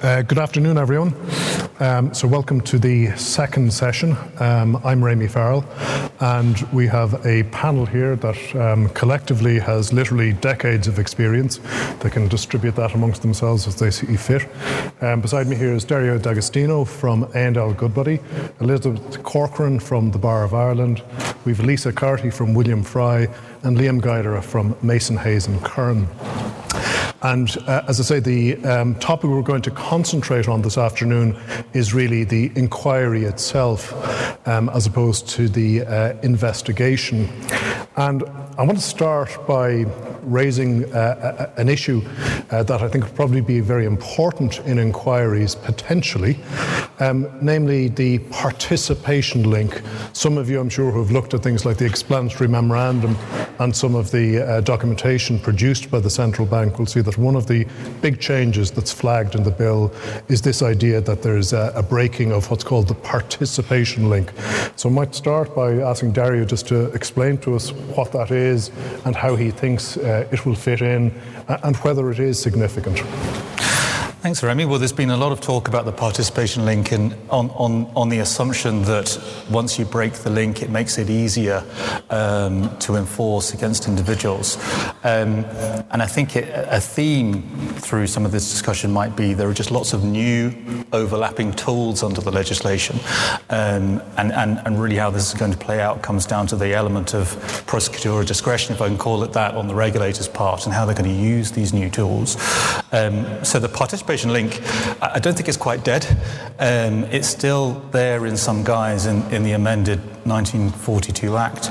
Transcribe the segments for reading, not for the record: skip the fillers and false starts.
Good afternoon, everyone. So welcome to the second session. I'm Rémi Farrell, and we have a panel here that collectively has literally decades of experience. They can distribute that amongst themselves as they see fit. Beside me here is Dario D'Agostino from A&L Goodbody, Elizabeth Corcoran from the Bar of Ireland, we've Lisa Carty from William Fry, and Liam Guidera from Mason Hayes and Kern. And as I say, the topic we're going to concentrate on this afternoon is really the inquiry itself, as opposed to the investigation. And I want to start by raising an issue that I think will probably be very important in inquiries potentially, namely the participation link. Some of you, I'm sure, who have looked at things like the explanatory memorandum and some of the documentation produced by the central bank will see that one of the big changes that's flagged in the bill is this idea that there's a breaking of what's called the participation link. So I might start by asking Dario just to explain to us what that is and how he thinks it will fit in and whether it is significant. Thanks, Rémi. Well, there's been a lot of talk about the participation link and on the assumption that once you break the link, it makes it easier to enforce against individuals. And I think a theme through some of this discussion might be there are just lots of new overlapping tools under the legislation. And really how this is going to play out comes down to the element of prosecutorial discretion, if I can call it that, on the regulator's part and how they're going to use these new tools. So the participation link, I don't think it's quite dead. It's still there in some guise in the amended 1942 Act.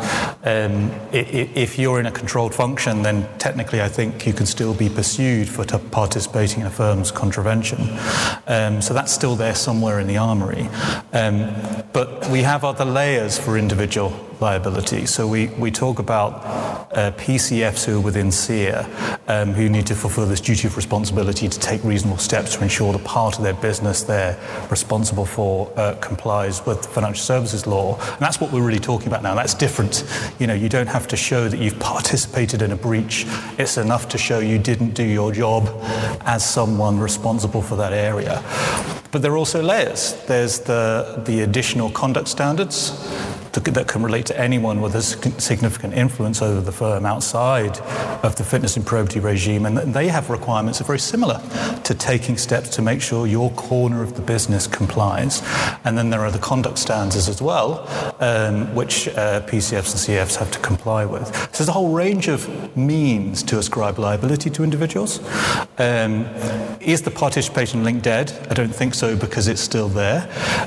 If you're in a controlled function, then technically I think you can still be pursued for participating in a firm's contravention. So that's still there somewhere in the armoury. But we have other layers for individual liability. So we talk about PCFs who are within SEER, who need to fulfil this duty of responsibility to take reasonable steps to ensure the part of their business they're responsible for complies with financial services law. And that's what we're really talking about now. That's different. You know, you don't have to show that you've participated in a breach. It's enough to show you didn't do your job as someone responsible for that area. But there are also layers. There's the additional conduct standards that can relate to anyone with a significant influence over the firm outside of the fitness and probity regime, and they have requirements that are very similar to taking steps to make sure your corner of the business complies. And then there are the conduct standards as well, which PCFs and CFs have to comply with. So there's a whole range of means to ascribe liability to individuals. Is the participation link dead? I don't think so, because it's still there.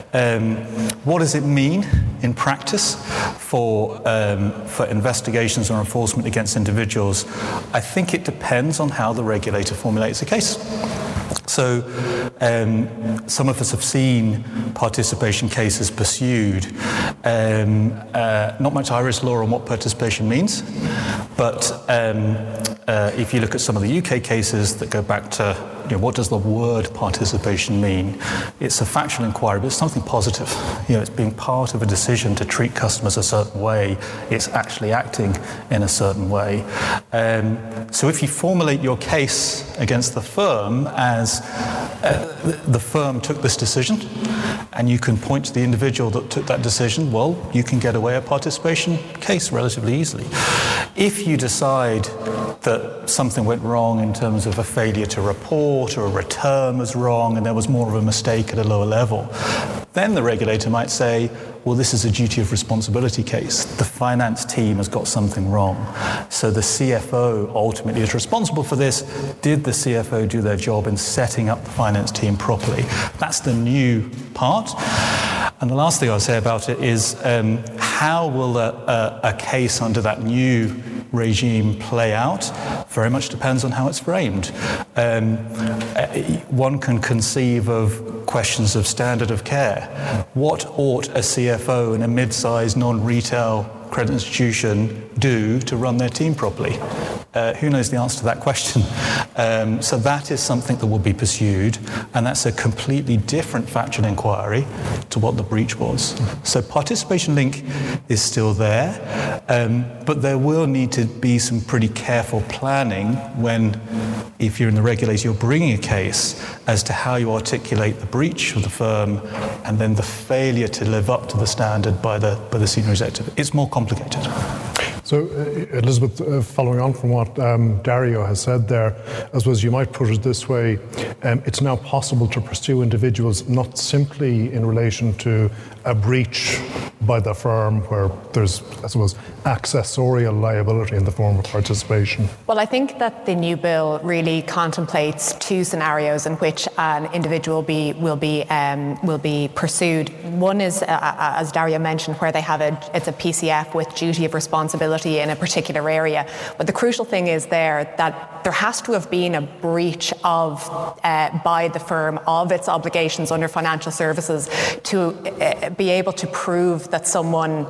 What does it mean in practice for investigations or enforcement against individuals? I think it depends on how the regulator formulates a case. So some of us have seen participation cases pursued. Not much Irish law on what participation means, but if you look at some of the UK cases that go back to, what does the word participation mean? It's a factual inquiry, but it's something positive. It's being part of a decision to treat customers a certain way. It's actually acting in a certain way. So if you formulate your case against the firm as the firm took this decision, and you can point to the individual that took that decision, well, you can get away a participation case relatively easily. If you decide that something went wrong in terms of a failure to report or a return was wrong and there was more of a mistake at a lower level, then the regulator might say, well, this is a duty of responsibility case. The finance team has got something wrong. So the CFO ultimately is responsible for this. Did the CFO do their job in setting up the finance team properly? That's the new part. And the last thing I'll say about it is how will a case under that new regime play out? Very much depends on how it's framed. One can conceive of questions of standard of care. What ought a CFO in a mid-sized non-retail credit institution do to run their team properly? Who knows the answer to that question? So that is something that will be pursued, and that's a completely different factual inquiry to what the breach was. So participation link is still there, but there will need to be some pretty careful planning when, if you're in the regulator, you're bringing a case as to how you articulate the breach of the firm and then the failure to live up to the standard by the senior executive. It's more complicated. So, Elizabeth, following on from what Dario has said there, I suppose you might put it this way, it's now possible to pursue individuals not simply in relation to a breach by the firm where there's, I suppose, accessorial liability in the form of participation. Well, I think that the new bill really contemplates two scenarios in which an individual will be pursued. One is, as Dario mentioned, where they have it's a PCF with duty of responsibility in a particular area. But the crucial thing is that there has to have been a breach by the firm of its obligations under financial services to be able to prove that someone,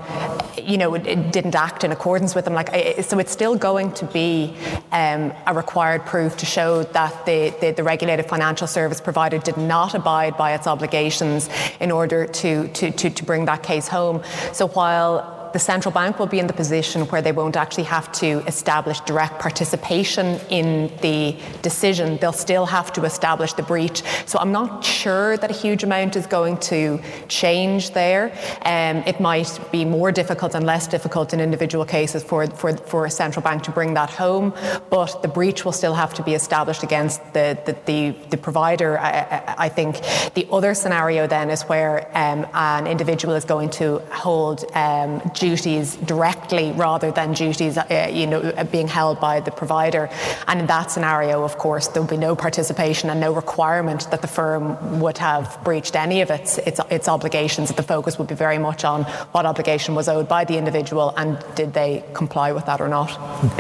didn't act in accordance with them. So it's still going to be a required proof to show that the regulated financial service provider did not abide by its obligations in order to bring that case home. So while the central bank will be in the position where they won't actually have to establish direct participation in the decision, they'll still have to establish the breach. So I'm not sure that a huge amount is going to change there. It might be more difficult and less difficult in individual cases for a central bank to bring that home, but the breach will still have to be established against the provider. I think the other scenario then is where an individual is going to hold duties directly rather than duties being held by the provider, and in that scenario, of course, there will be no participation and no requirement that the firm would have breached any of its obligations. The focus would be very much on what obligation was owed by the individual and did they comply with that or not.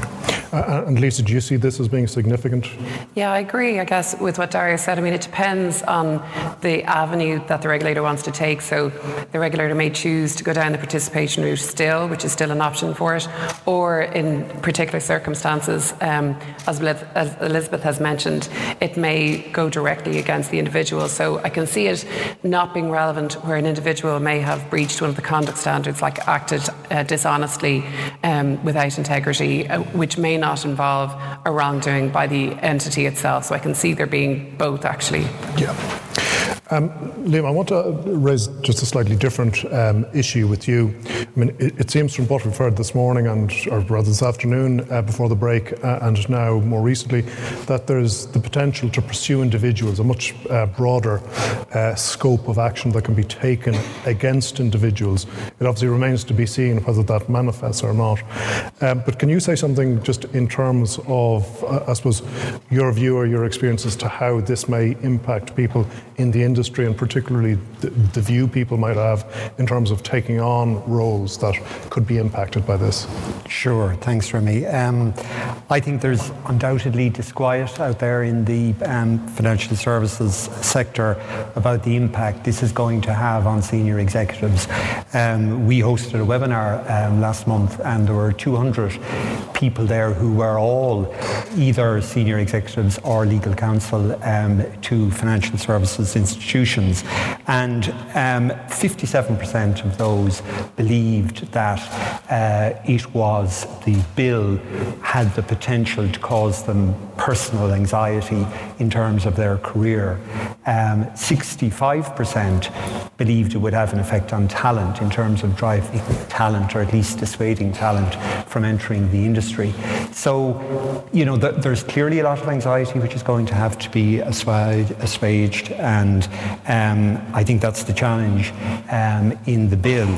And Lisa, do you see this as being significant? Yeah, I agree, I guess, with what Dario said. I mean, it depends on the avenue that the regulator wants to take. So the regulator may choose to go down the participation route still, which is still an option for it, or in particular circumstances, as Elizabeth has mentioned, it may go directly against the individual. So I can see it not being relevant where an individual may have breached one of the conduct standards, like acted dishonestly without integrity, which may not involve a wrongdoing by the entity itself. So I can see there being both, actually. Yeah. Liam, I want to raise just a slightly different issue with you. I mean, it seems from what we've heard this morning, or rather this afternoon before the break, and now more recently, that there's the potential to pursue individuals, a much broader scope of action that can be taken against individuals. It obviously remains to be seen whether that manifests or not. But can you say something just in terms of, I suppose, your view or your experience as to how this may impact people in the industry, and particularly the view people might have in terms of taking on roles that could be impacted by this? Sure, thanks, Remy. I think there's undoubtedly disquiet out there in the financial services sector about the impact this is going to have on senior executives. We hosted a webinar last month, and there were 200 people there who were all either senior executives or legal counsel to financial services institutions, and 57% of those believed that the bill had the potential to cause them personal anxiety in terms of their career. 65% believed it would have an effect on talent in terms of driving talent, or at least dissuading talent from entering the industry. So, there's clearly a lot of anxiety which is going to have to be assuaged, and I think that's the challenge in the bill.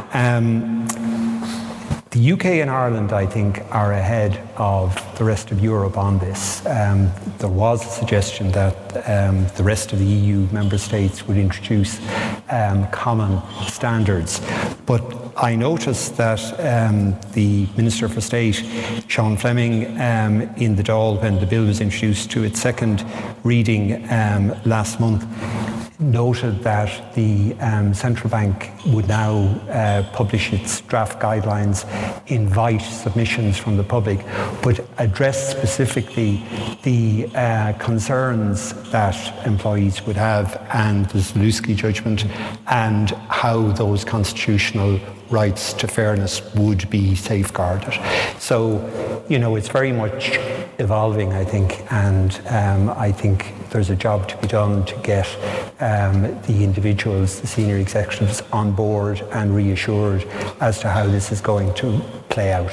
The UK and Ireland, I think, are ahead of the rest of Europe on this. There was a suggestion that the rest of the EU member states would introduce common standards. But I noticed that the Minister for State, Sean Fleming, in the Dáil, when the bill was introduced to its second reading last month, noted that the central bank would now publish its draft guidelines, invite submissions from the public, but address specifically the concerns that employees would have and the Zalewski judgment and how those constitutional rights to fairness would be safeguarded. So, it's very much evolving, I think, and I think there's a job to be done to get the individuals, the senior executives on board and reassured as to how this is going to play out.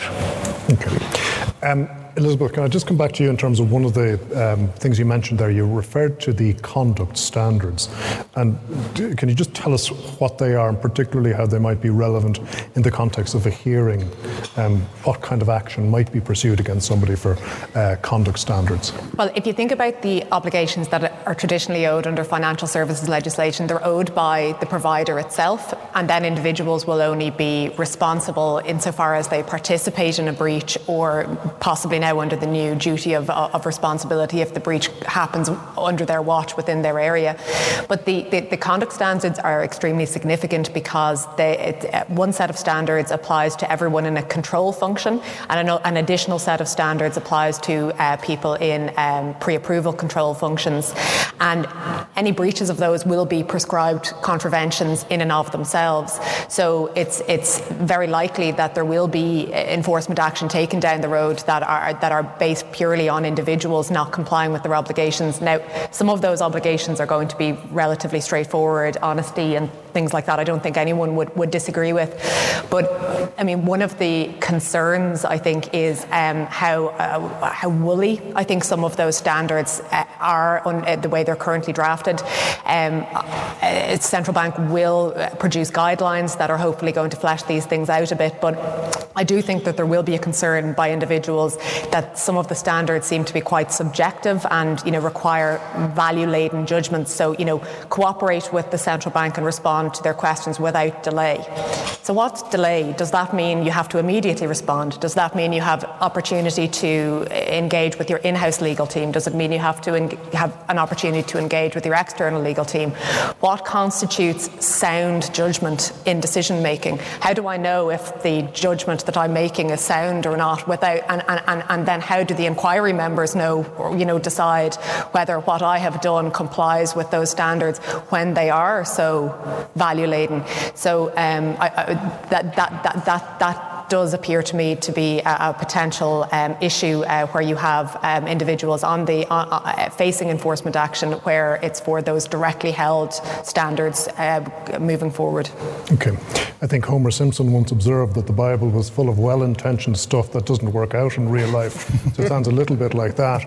Okay. Elizabeth, can I just come back to you in terms of one of the things you mentioned there? You referred to the conduct standards. And can you just tell us what they are and particularly how they might be relevant in the context of a hearing? What kind of action might be pursued against somebody for conduct standards? Well, if you think about the obligations that are traditionally owed under financial services legislation, they're owed by the provider itself, and then individuals will only be responsible insofar as they participate in a breach or possibly now under the new duty of responsibility if the breach happens under their watch within their area. But the conduct standards are extremely significant because one set of standards applies to everyone in a control function, and an additional set of standards applies to people in pre-approval control functions. And any breaches of those will be prescribed contraventions in and of themselves. So it's very likely that there will be enforcement action taken down the road that are based purely on individuals not complying with their obligations. Now, some of those obligations are going to be relatively straightforward, honesty and things like that. I don't think anyone would disagree with. But I mean, one of the concerns, I think, is how woolly I think some of those standards are on the way they're currently drafted. Central bank will produce guidelines that are hopefully going to flesh these things out a bit. But I do think that there will be a concern by individuals that some of the standards seem to be quite subjective and, require value-laden judgments. So, cooperate with the central bank and respond to their questions without delay. So what's delay? Does that mean you have to immediately respond? Does that mean you have opportunity to engage with your in-house legal team? Does it mean you have to have an opportunity to engage with your external legal team? What constitutes sound judgment in decision making? How do I know if the judgment that I'm making is sound or not? And then how do the inquiry members know, or decide whether what I have done complies with those standards when they are so value laden? So that does appear to me to be a potential issue where you have individuals facing enforcement action where it's for those directly held standards moving forward. Okay. I think Homer Simpson once observed that the Bible was full of well-intentioned stuff that doesn't work out in real life. So it sounds a little bit like that.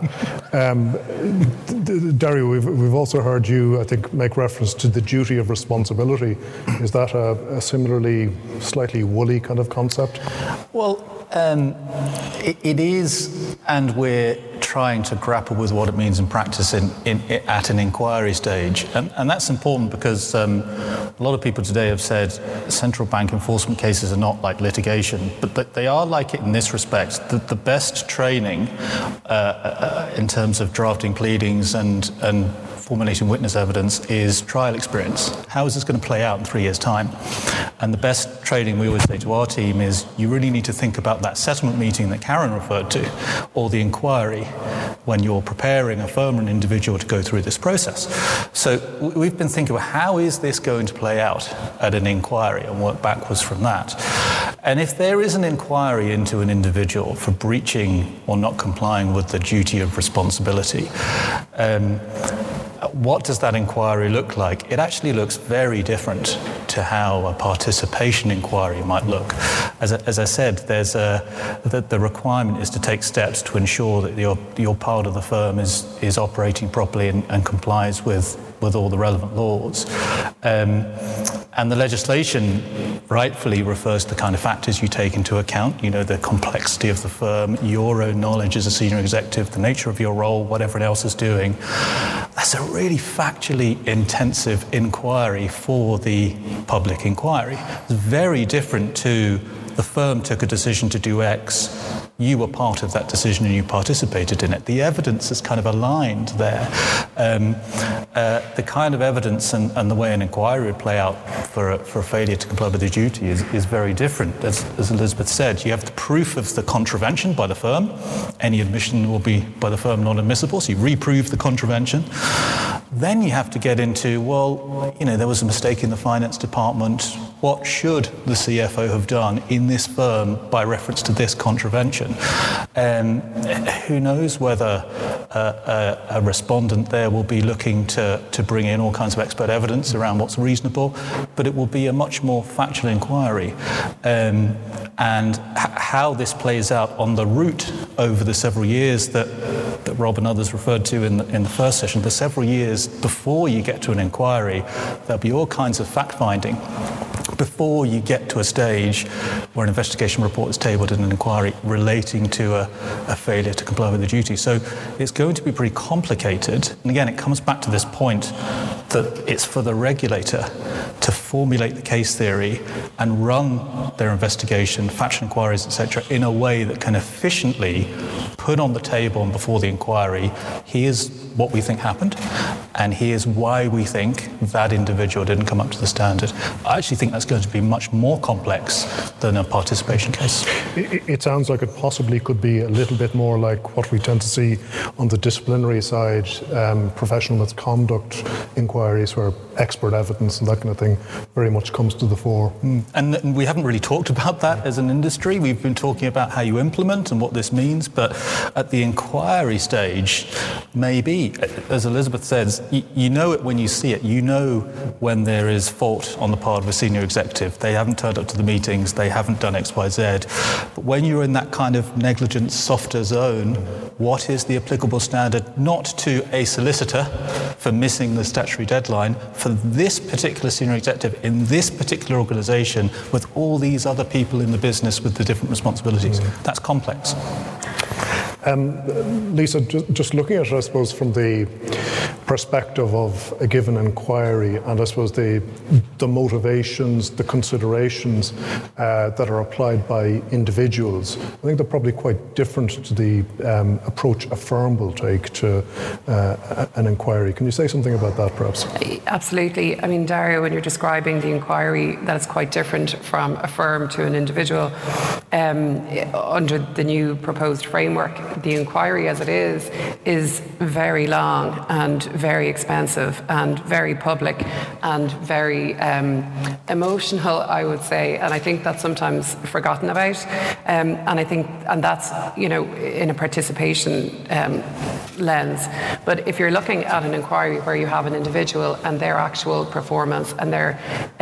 Dario, we've also heard you, I think, make reference to the duty of responsibility. Is that a similarly slightly woolly kind of concept? Well, it is, and we're trying to grapple with what it means in practice at an inquiry stage. And that's important because a lot of people today have said central bank enforcement cases are not like litigation, but they are like it in this respect. The best training in terms of drafting pleadings and formulating witness evidence is trial experience. How is this going to play out in 3 years' time? And the best training we always say to our team is you really need to think about that settlement meeting that Karen referred to, or the inquiry, when you're preparing a firm or an individual to go through this process. So we've been thinking about how is this going to play out at an inquiry and work backwards from that. And if there is an inquiry into an individual for breaching or not complying with the duty of responsibility, what does that inquiry look like? It actually looks very different to how a participation inquiry might look. As I said, the requirement is to take steps to ensure that your part of the firm is operating properly and complies with all the relevant laws. And the legislation rightfully refers to the kind of factors you take into account, the complexity of the firm, your own knowledge as a senior executive, the nature of your role, whatever else is doing. That's a really factually intensive inquiry for the public inquiry. It's very different to the firm took a decision to do X, you were part of that decision and you participated in it. The evidence is kind of aligned there. The kind of evidence and the way an inquiry would play out for a failure to comply with the duty is very different. As Elizabeth said, you have the proof of the contravention by the firm. Any admission will be by the firm not admissible, so you reprove the contravention. Then you have to get into, well, there was a mistake in the finance department. What should the CFO have done in this firm by reference to this contravention? Who knows whether a respondent there will be looking to bring in all kinds of expert evidence around what's reasonable, but it will be a much more factual inquiry. And how this plays out on the route over the several years that Rob and others referred to in the first session, the several years before you get to an inquiry, there'll be all kinds of fact-finding before you get to a stage where an investigation report is tabled in an inquiry relating to a failure to comply with the duty. So it's going to be pretty complicated. And again, it comes back to this point that it's for the regulator to formulate the case theory and run their investigation, factual inquiries, etc., in a way that can efficiently put on the table and before the inquiry, here's what we think happened, and here's why we think that individual didn't come up to the standard. I actually think that's going to be much more complex than a participation case. It sounds like it possibly could be a little bit more like what we tend to see on the disciplinary side, professional misconduct inquiries where expert evidence and that kind of thing very much comes to the fore. And we haven't really talked about that as an industry. We've been talking about how you implement and what this means, but at the inquiry stage, maybe, as Elizabeth says, you know it when you see it. You know when there is fault on the part of a senior executive. They haven't turned up to the meetings, they haven't done X, Y, Z. But when you're in that kind of negligent, softer zone, what is the applicable standard, not to a solicitor for missing the statutory deadline, for this particular senior executive in this particular organisation with all these other people in the business with the different responsibilities? That's complex. Lisa, just looking at it, I suppose, from the perspective of a given inquiry, and I suppose the motivations, the considerations that are applied by individuals, I think they're probably quite different to the approach a firm will take to an inquiry. Can you say something about that, perhaps? Absolutely. I mean, Dario, when you're describing the inquiry, that's quite different from a firm to an individual. Under the new proposed framework, the inquiry as it is very long and very expensive and very public and very emotional, I would say, and I think that's sometimes forgotten about. And I think, and that's, in a participation lens. But if you're looking at an inquiry where you have an individual and their actual performance and their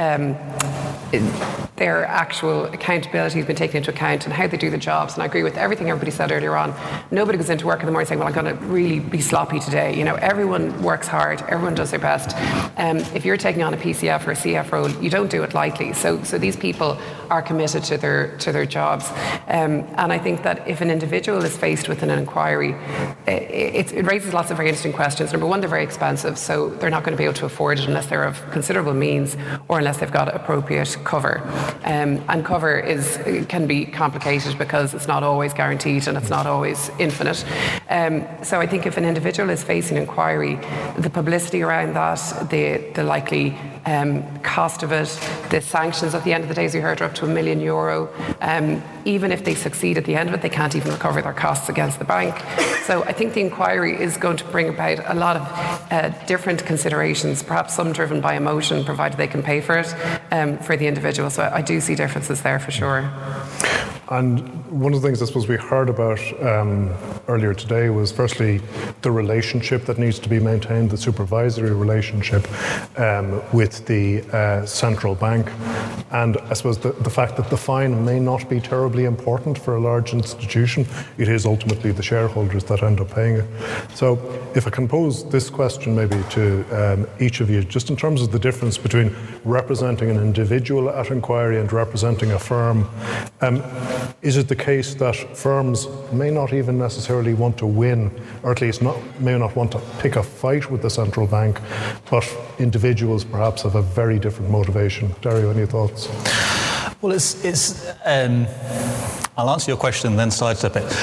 actual accountability has been taken into account and how they do the jobs, and I agree with everything everybody said earlier on. Nobody goes into work in the morning saying, well, I'm going to really be sloppy today. Everyone works hard, everyone does their best. If you're taking on a PCF or a CF role, you don't do it lightly. So these people are committed to their jobs. And I think that if an individual is faced with an inquiry, it raises lots of very interesting questions. Number one, they're very expensive, so they're not going to be able to afford it unless they're of considerable means or unless they've got appropriate cover. And cover can be complicated because it's not always guaranteed and it's not always infinite. So I think if an individual is facing inquiry, the publicity around that, the likely cost of it, the sanctions at the end of the day, as we heard, are up to €1 million. Even if they succeed at the end of it, they can't even recover their costs against the bank. So I think the inquiry is going to bring about a lot of different considerations, perhaps some driven by emotion, provided they can pay for it, for the individual. So I do see differences there for sure. And one of the things I suppose we heard about earlier today was firstly the relationship that needs to be maintained, the supervisory relationship with the central bank. And I suppose the fact that the fine may not be terribly important for a large institution, it is ultimately the shareholders that end up paying it. So if I can pose this question maybe to each of you, just in terms of the difference between representing an individual at inquiry and representing a firm, is it the case that firms may not even necessarily want to win, or at least may not want to pick a fight with the central bank, but individuals perhaps have a very different motivation? Dario, any thoughts? Well, I'll answer your question and then sidestep it.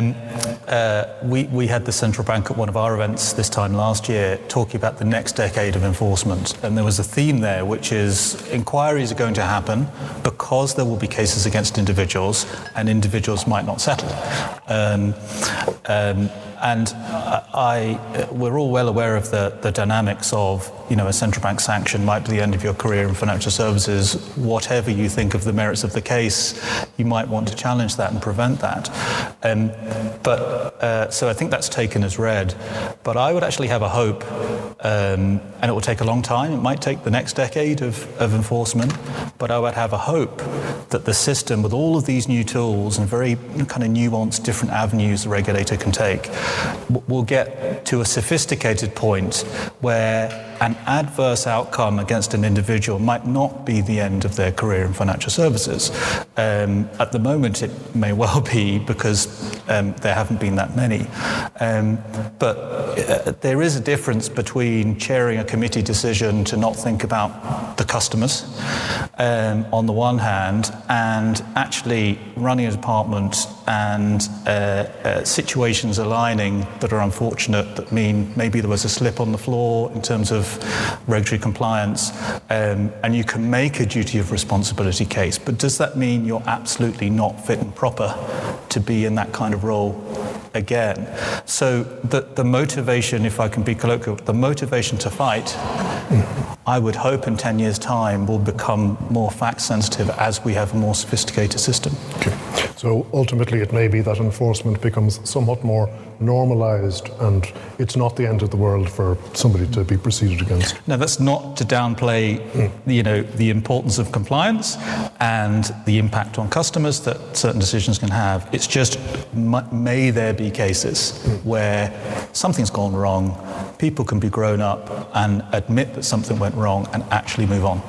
We had the central bank at one of our events this time last year talking about the next decade of enforcement. And there was a theme there, which is inquiries are going to happen because there will be cases against individuals and individuals might not settle. We're all well aware of the dynamics of, a central bank sanction might be the end of your career in financial services. Whatever you think of the merits of the case, you might want to challenge that and prevent that. So I think that's taken as read. But I would actually have a hope, and it will take a long time. It might take the next decade of enforcement. But I would have a hope that the system, with all of these new tools and very kind of nuanced different avenues the regulator can take, will get to a sophisticated point where an adverse outcome against an individual might not be the end of their career in financial services. At the moment, it may well be because there haven't been that many. But there is a difference between chairing a committee decision to not think about the customers on the one hand, and actually running a department and situations aligning that are unfortunate, that mean maybe there was a slip on the floor in terms of regulatory compliance, and you can make a duty of responsibility case. But does that mean you're absolutely not fit and proper to be in that kind of role again? So the motivation, if I can be colloquial, the motivation to fight, I would hope in 10 years' time will become more fact-sensitive as we have a more sophisticated system. Okay. So ultimately it may be that enforcement becomes somewhat more normalised and it's not the end of the world for somebody to be proceeded against. Now, that's not to downplay the importance of compliance and the impact on customers that certain decisions can have. It's just, may there be cases where something's gone wrong, people can be grown up and admit that something went wrong and actually move on.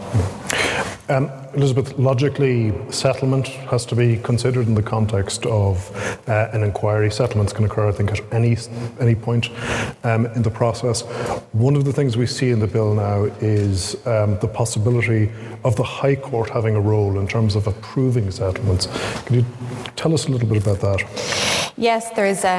Elizabeth, logically, settlement has to be considered in the context of an inquiry. Settlements can occur, I think, at any point in the process. One of the things we see in the bill now is the possibility of the High Court having a role in terms of approving settlements. Can you tell us a little bit about that? Yes, there is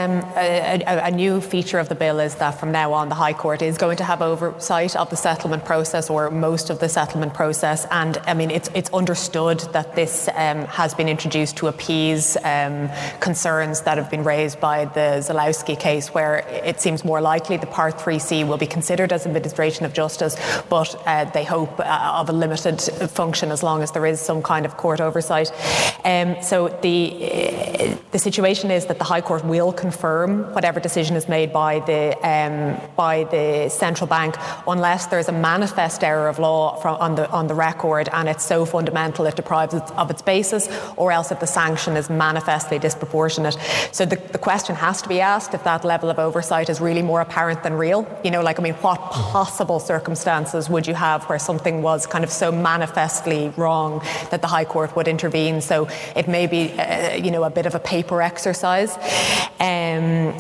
a new feature of the bill is that from now on the High Court is going to have oversight of the settlement process, or most of the settlement process. And I mean, it's understood that this has been introduced to appease concerns that have been raised by the Zalewski case, where it seems more likely the Part 3C will be considered as administration of justice, but they hope of a limited function as long as there is some kind of court oversight. So the situation is that the High Court will confirm whatever decision is made by the central bank, unless there's a manifest error of law on the record, and it's so fundamental it deprives it of its basis, or else if the sanction is manifestly disproportionate. So the question has to be asked if that level of oversight is really more apparent than real. What possible circumstances would you have where something was kind of so manifestly wrong that the High Court would intervene? So it may be, a bit of a paper exercise. And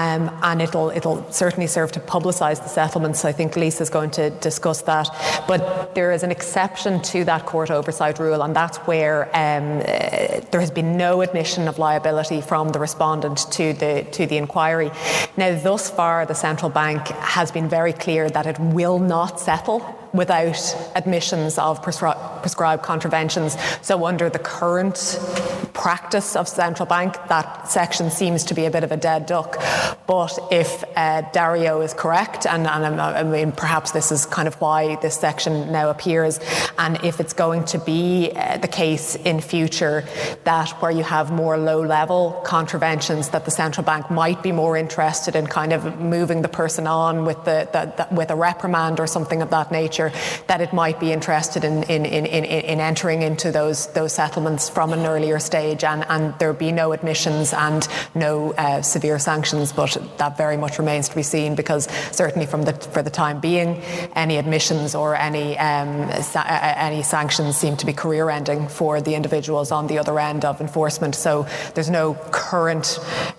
it'll certainly serve to publicise the settlements. I think Lisa's going to discuss that. But there is an exception to that court oversight rule, and that's where there has been no admission of liability from the respondent to the inquiry. Now, thus far, the central bank has been very clear that it will not settle without admissions of prescribed contraventions. So under the current practice of central bank, that section seems to be a bit of a dead duck. But if Dario is correct, and I mean perhaps this is kind of why this section now appears, and if it's going to be the case in future that where you have more low-level contraventions, that the central bank might be more interested in kind of moving the person on with with a reprimand or something of that nature, that it might be interested in entering into those settlements from an earlier stage, and there be no admissions and no severe sanctions. But that very much remains to be seen, because certainly for the time being, any admissions or any sanctions seem to be career-ending for the individuals on the other end of enforcement. So there's no current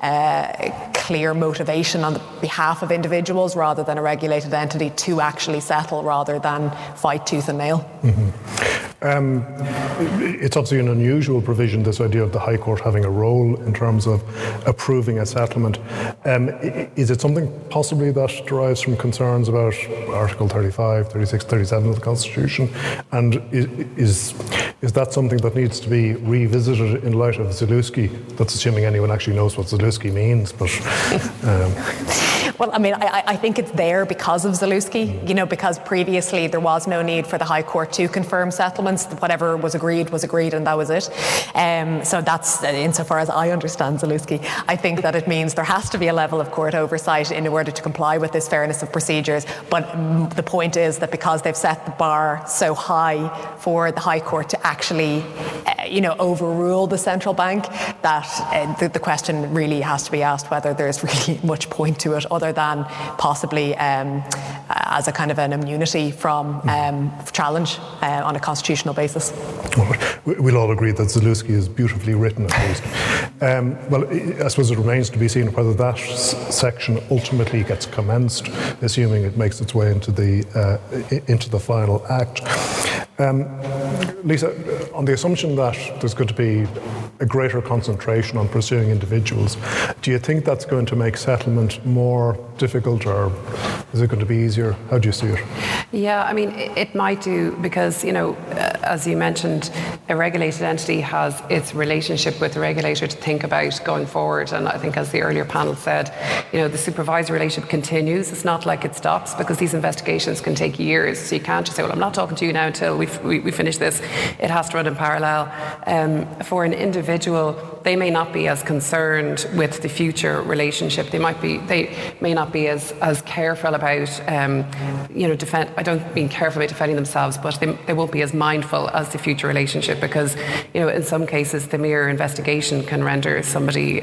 clear motivation on the behalf of individuals rather than a regulated entity to actually settle rather than fight tooth and nail. Mm-hmm. It's obviously an unusual provision, this idea of the High Court having a role in terms of approving a settlement. Is it something possibly that derives from concerns about Article 35, 36, 37 of the Constitution? And is that something that needs to be revisited in light of Zalewski? That's assuming anyone actually knows what Zalewski means, but... Well, I mean, I think it's there because of Zalewski, because previously there was no need for the High Court to confirm settlements. Whatever was agreed, and that was it. So that's, insofar as I understand Zalewski, I think that it means there has to be a level of court oversight in order to comply with this fairness of procedures. But the point is that because they've set the bar so high for the High Court to actually, overrule the central bank, that the question really has to be asked whether there's really much point to it other than possibly as a kind of an immunity from challenge on a constitutional basis. We'll all agree that Zalewski is beautifully written, at least. Well, I suppose it remains to be seen whether that section ultimately gets commenced, assuming it makes its way into the final act. Lisa, on the assumption that there's going to be a greater concentration on pursuing individuals, do you think that's going to make settlement more difficult, or is it going to be easier? How do you see it? Yeah, I mean, it might do because, as you mentioned, a regulated entity has its relationship with the regulator to think about going forward. And I think, as the earlier panel said, the supervisory relationship continues. It's not like it stops, because these investigations can take years. So you can't just say, well, I'm not talking to you now until we finish this. It has to run in parallel. For an individual, they may not be as concerned with the future relationship. They may not be as careful about, I don't mean careful about defending themselves, but they won't be as mindful as the future relationship, because, in some cases, the mere investigation can render somebody,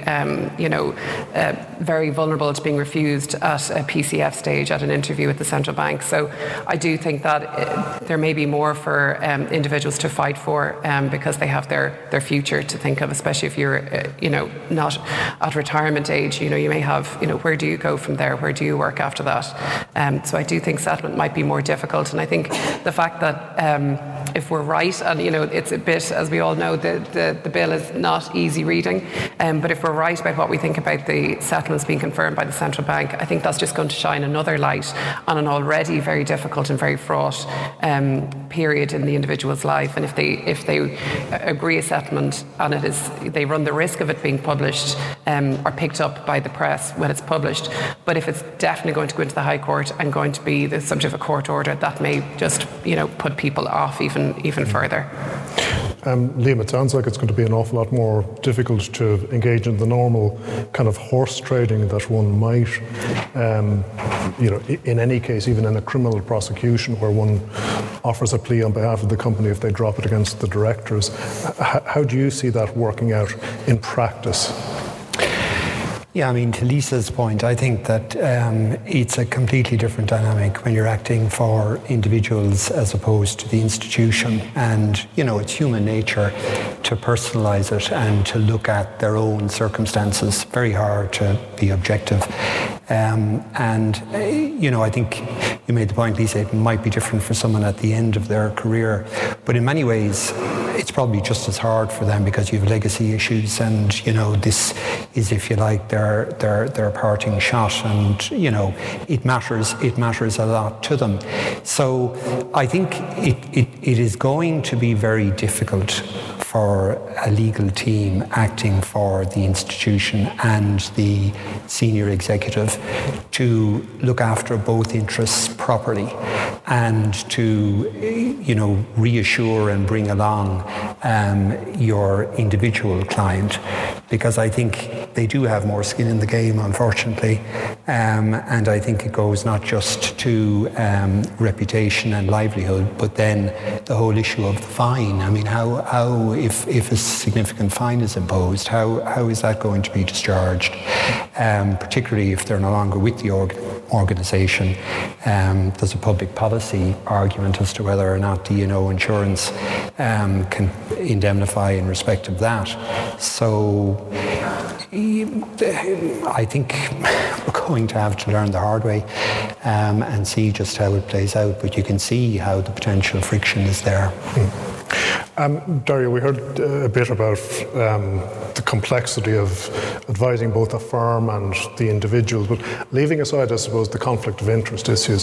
very vulnerable to being refused at a PCF stage at an interview with the central bank. So I do think that there may be more for individuals to fight for, because they have their future to think of, especially if you're, not at retirement age. You may have, where do you go from there? Where do you work after that? So I do think settlement might be more difficult. And I think the fact that if we're right, and it's a bit, as we all know, the bill is not easy reading, but if we're right about what we think about the settlements being confirmed by the central bank, I think that's just going to shine another light on an already very difficult and very fraught period in the individual's life. And if they agree a settlement and they run the risk of it being published or picked up by the press when it's published, but if it's definitely going to go into the High Court and going to be the subject of a court order, that may just put people off even further. Liam, it sounds like it's going to be an awful lot more difficult to engage in the normal kind of horse trading that one might, in any case, even in a criminal prosecution where one offers a plea on behalf of the company if they drop it against the directors. How do you see that working out in practice? Yeah, I mean, to Lisa's point, I think that it's a completely different dynamic when you're acting for individuals as opposed to the institution. And, it's human nature to personalise it and to look at their own circumstances. Very hard to be objective. I think you made the point, Lisa, it might be different for someone at the end of their career. But in many ways, it's probably just as hard for them because you have legacy issues, and this is, if you like, their parting shot, and it matters a lot to them. So I think it is going to be very difficult for a legal team acting for the institution and the senior executive to look after both interests properly and to reassure and bring along your individual client, because I think they do have more skin in the game, unfortunately, and I think it goes not just to reputation and livelihood, but then the whole issue of the fine. I mean, how if a significant fine is imposed, how is that going to be discharged, particularly if they're no longer with the organisation. There's a public policy argument as to whether or not D&O insurance can indemnify in respect of that. So I think we're going to have to learn the hard way and see just how it plays out, but you can see how the potential friction is there. Daria, we heard a bit about the complexity of advising both a firm and the individuals, but leaving aside, I suppose, the conflict of interest issues,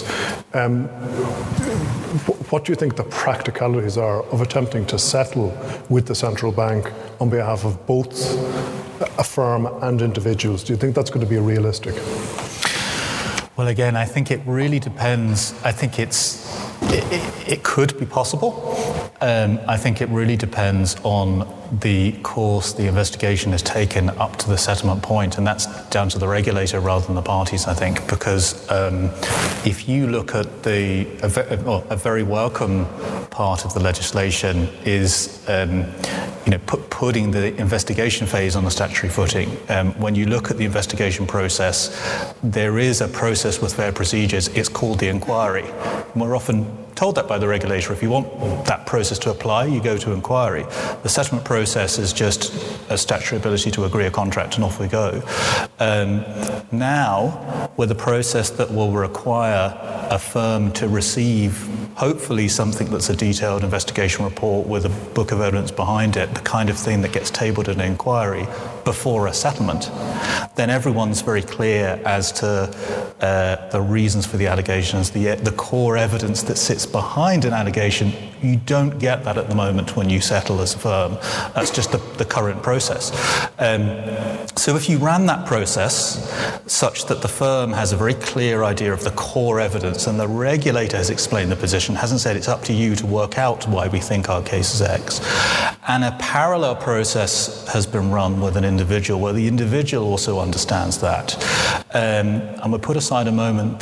what do you think the practicalities are of attempting to settle with the central bank on behalf of both a firm and individuals? Do you think that's going to be realistic? Well, again, I think it really depends. I think it could be possible. I think it really depends on the course the investigation has taken up to the settlement point, and that's down to the regulator rather than the parties, I think, because if you look at a very welcome part of the legislation is putting the investigation phase on the statutory footing. When you look at the investigation process, there is a process with fair procedures. It's called the inquiry. And we're often told that by the regulator. If you want that process to apply, you go to inquiry. The settlement process is just a statutory ability to agree a contract, and off we go. Now, with a process that will require a firm to receive, hopefully, something that's a detailed investigation report with a book of evidence behind it, the kind of thing that gets tabled in an inquiry before a settlement, then everyone's very clear as to the reasons for the allegations, the core evidence that sits behind an allegation. You don't get that at the moment when you settle as a firm. That's just the current process. So if you ran that process such that the firm has a very clear idea of the core evidence and the regulator has explained the position, hasn't said it's up to you to work out why we think our case is X, and a parallel process has been run with an individual where the individual also understands that, and we put aside a moment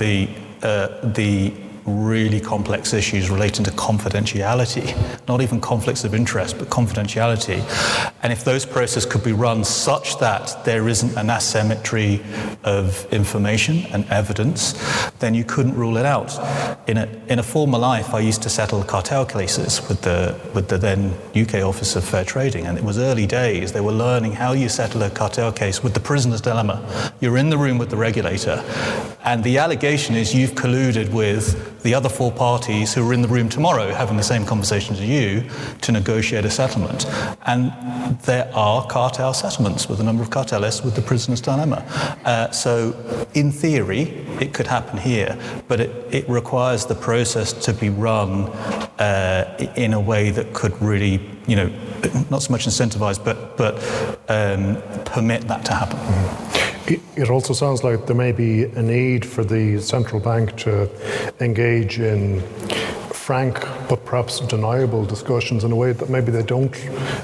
the really complex issues relating to confidentiality, not even conflicts of interest, but confidentiality. And if those processes could be run such that there isn't an asymmetry of information and evidence, then you couldn't rule it out. In a former life, I used to settle cartel cases with the then UK Office of Fair Trading, and it was early days. They were learning how you settle a cartel case with the prisoner's dilemma. You're in the room with the regulator, and the allegation is you've colluded with the other four parties who are in the room tomorrow having the same conversation as you to negotiate a settlement. And there are cartel settlements with a number of cartelists with the prisoner's dilemma. So in theory, it could happen here, but it requires the process to be run in a way that could really, not so much incentivize, but permit that to happen. It also sounds like there may be a need for the central bank to engage in frank but perhaps deniable discussions in a way that maybe they don't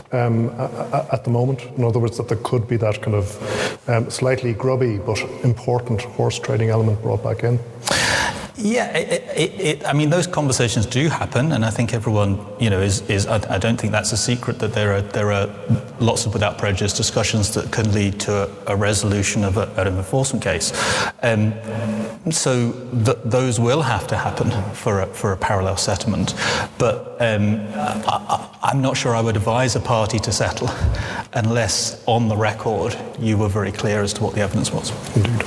at the moment. In other words, that there could be that kind of slightly grubby but important horse trading element brought back in. Yeah, I mean, those conversations do happen, and I think everyone, is. I don't think that's a secret that there are lots of without prejudice discussions that can lead to a resolution of an enforcement case. So those will have to happen for a parallel settlement. But I'm not sure I would advise a party to settle unless, on the record, you were very clear as to what the evidence was. Indeed.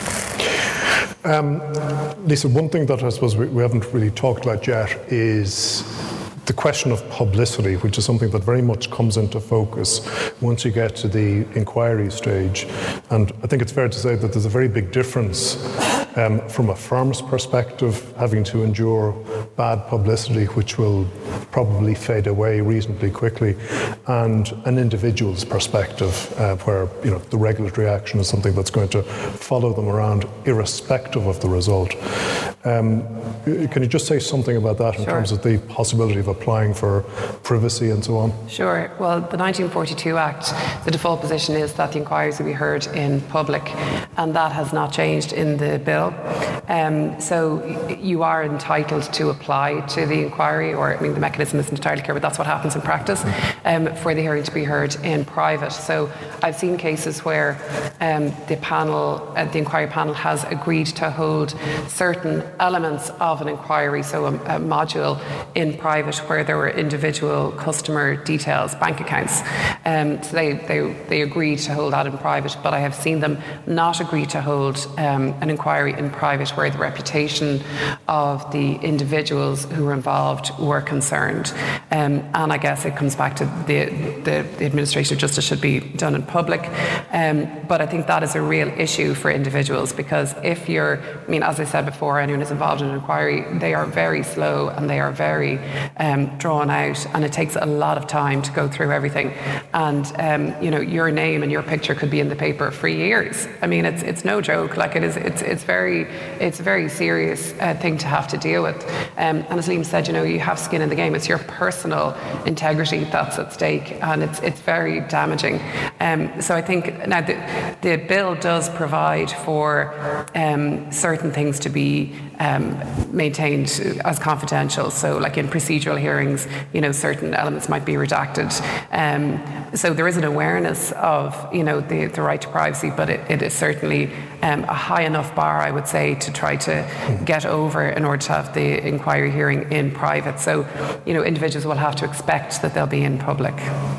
Lisa, one thing that I suppose we haven't really talked about yet is the question of publicity, which is something that very much comes into focus once you get to the inquiry stage. And I think it's fair to say that there's a very big difference from a firm's perspective, having to endure bad publicity, which will probably fade away reasonably quickly, and an individual's perspective, where the regulatory action is something that's going to follow them around, irrespective of the result. Can you just say something about that in terms of the possibility of applying for privacy and so on? Sure. Well, the 1942 Act, the default position is that the inquiries will be heard in public, and that has not changed in the bill. So you are entitled to apply to the inquiry, or the mechanism isn't entirely clear, but that's what happens in practice, for the hearing to be heard in private. So I've seen cases where the inquiry panel has agreed to hold certain elements of an inquiry, so a module in private where there were individual customer details, bank accounts. So they agreed to hold that in private, but I have seen them not agree to hold an inquiry inquiry in private where the reputation of the individuals who were involved were concerned. And I guess it comes back to the administration of justice should be done in public. But I think that is a real issue for individuals, because if you're, I mean, as I said before, anyone who's involved in an inquiry, they are very slow and they are very drawn out, and it takes a lot of time to go through everything. And you know, your name and your picture could be in the paper for years. I mean, it's no joke. Like, it's a very serious thing to have to deal with. And as Liam said, you know, you have skin in the game. It's your personal integrity that's at stake, and it's very damaging. So I think now the bill does provide for certain things to be maintained as confidential. So, like in procedural hearings, you know, certain elements might be redacted. So there is an awareness of, you know, the right to privacy, but it is certainly a high enough bar, I would say, to try to get over in order to have the inquiry hearing in private. So, you know, individuals will have to expect that they'll be in public.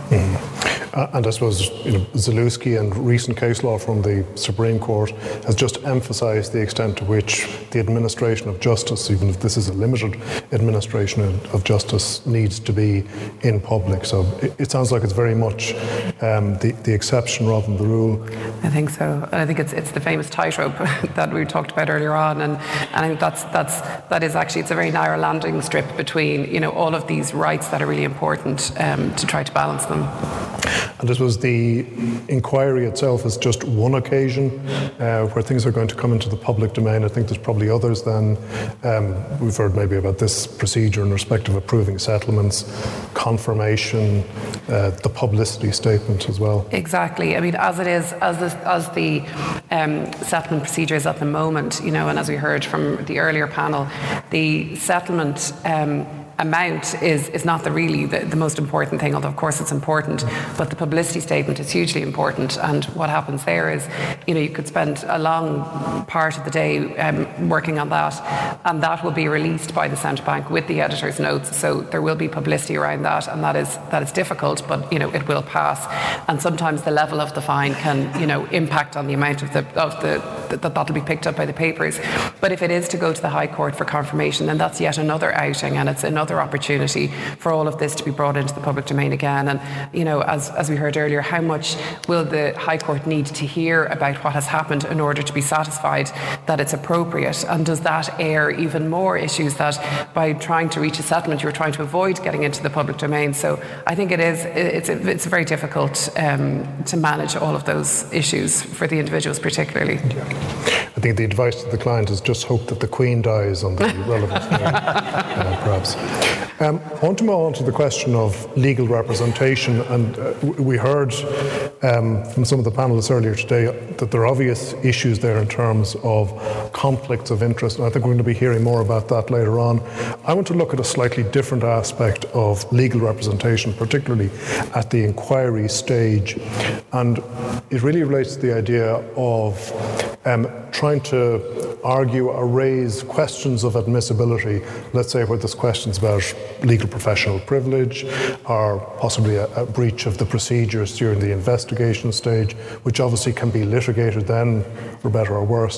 And I suppose, you know, Zalewski and recent case law from the Supreme Court has just emphasised the extent to which the administration of justice, even if this is a limited administration of justice, needs to be in public. So it sounds like it's very much the exception rather than the rule. I think so. I think it's the famous tightrope that we talked about earlier on, and I think that is actually, it's a very narrow landing strip between, you know, all of these rights that are really important to try to balance them. And I suppose the inquiry itself is just one occasion where things are going to come into the public domain. I think there's probably others then. We've heard maybe about this procedure in respect of approving settlements, confirmation, the publicity statement as well. Exactly. I mean, as it is, as the settlement procedure is at the moment, you know, and as we heard from the earlier panel, the settlement amount is not the most important thing, although of course it's important, but the publicity statement is hugely important. And what happens there is, you know, you could spend a long part of the day working on that, and that will be released by the central bank with the editor's notes. So there will be publicity around that, and that is difficult, but, you know, it will pass. And sometimes the level of the fine can, you know, impact on the amount that'll be picked up by the papers. But if it is to go to the High Court for confirmation, then that's yet another outing, and it's another opportunity for all of this to be brought into the public domain again. And, you know, as we heard earlier, how much will the High Court need to hear about what has happened in order to be satisfied that it's appropriate? And does that air even more issues that by trying to reach a settlement you're trying to avoid getting into the public domain? So I think it's very difficult to manage all of those issues for the individuals particularly. Yeah. I think the advice to the client is just hope that the Queen dies on the relevant day, perhaps. I want to move on to the question of legal representation, and we heard from some of the panellists earlier today that there are obvious issues there in terms of conflicts of interest, and I think we're going to be hearing more about that later on. I want to look at a slightly different aspect of legal representation, particularly at the inquiry stage, and it really relates to the idea of trying to argue or raise questions of admissibility, let's say where there's questions about legal professional privilege or possibly a breach of the procedures during the investigation stage, which obviously can be litigated then, for better or worse,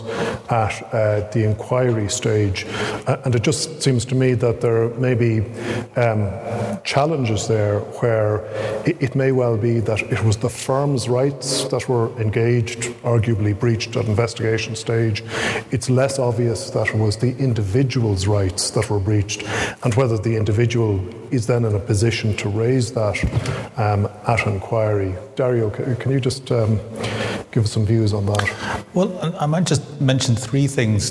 at the inquiry stage. And it just seems to me that there may be challenges there where it may well be that it was the firm's rights that were engaged, arguably breached at investigation stage. It's less obvious that it was the individual's rights that were breached, and whether the individual is then in a position to raise that at inquiry. Dario, can you just give us some views on that? Well, I might just mention three things.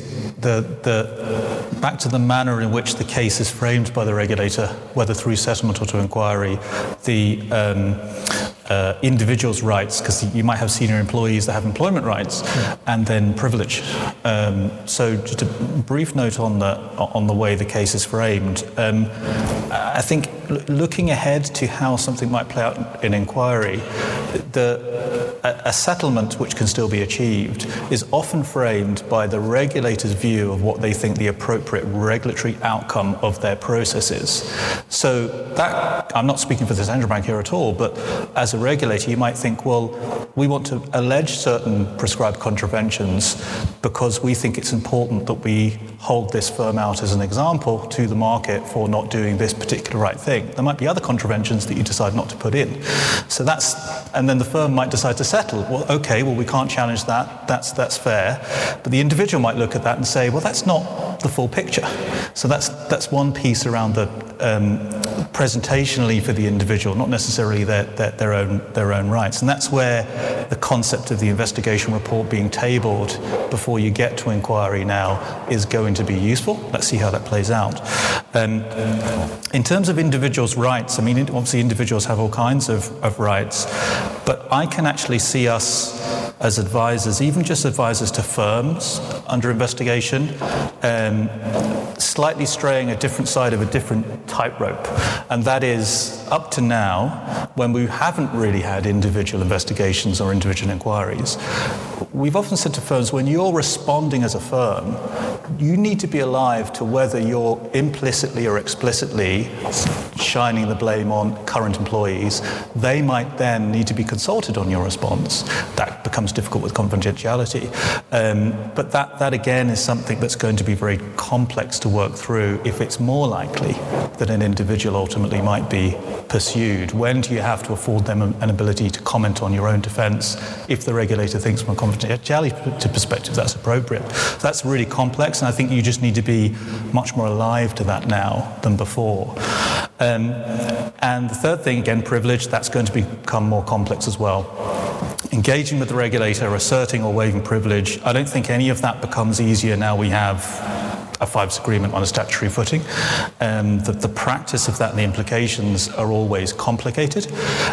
Back to the manner in which the case is framed by the regulator, whether through settlement or to inquiry, the individual's rights, because you might have senior employees that have employment rights, and then privilege. So just a brief note on the way the case is framed. I think looking ahead to how something might play out in inquiry, a settlement which can still be achieved is often framed by the regulator's view of what they think the appropriate regulatory outcome of their process is. So that, I'm not speaking for the central bank here at all, but as a regulator you might think, well, we want to allege certain prescribed contraventions because we think it's important that we hold this firm out as an example to the market for not doing this particular right thing. There might be other contraventions that you decide not to put in. So and then the firm might decide to settle. Well, okay, well, we can't challenge that. That's fair. But the individual might look at that and say, well, that's not the full picture. So that's one piece around the presentationally for the individual, not necessarily their own rights. And that's where the concept of the investigation report being tabled before you get to inquiry now is going to be useful. Let's see how that plays out. In terms of individuals' rights, I mean, obviously individuals have all kinds of rights, but I can actually see us as advisors, even just advisors to firms under investigation, slightly straying a different side of a different tightrope. And that is, up to now, when we haven't really had individual investigations or individual inquiries, we've often said to firms, when you're responding as a firm, you need to be alive to whether you're implicitly or explicitly shining the blame on current employees. They might then need to be consulted on your response. That becomes difficult with confidentiality. But that again is something that's going to be very complex to work through if it's more likely that an individual ultimately might be pursued. When do you have to afford them an ability to comment on your own defence if the regulator thinks from a confidentiality perspective that's appropriate? So that's really complex, and I think you just need to be much more alive to that now than before. And the third thing, again, privilege, that's going to become more complex as well. Engaging with the regulator, asserting or waiving privilege, I don't think any of that becomes easier now we have a FIPS agreement on a statutory footing. The practice of that and the implications are always complicated.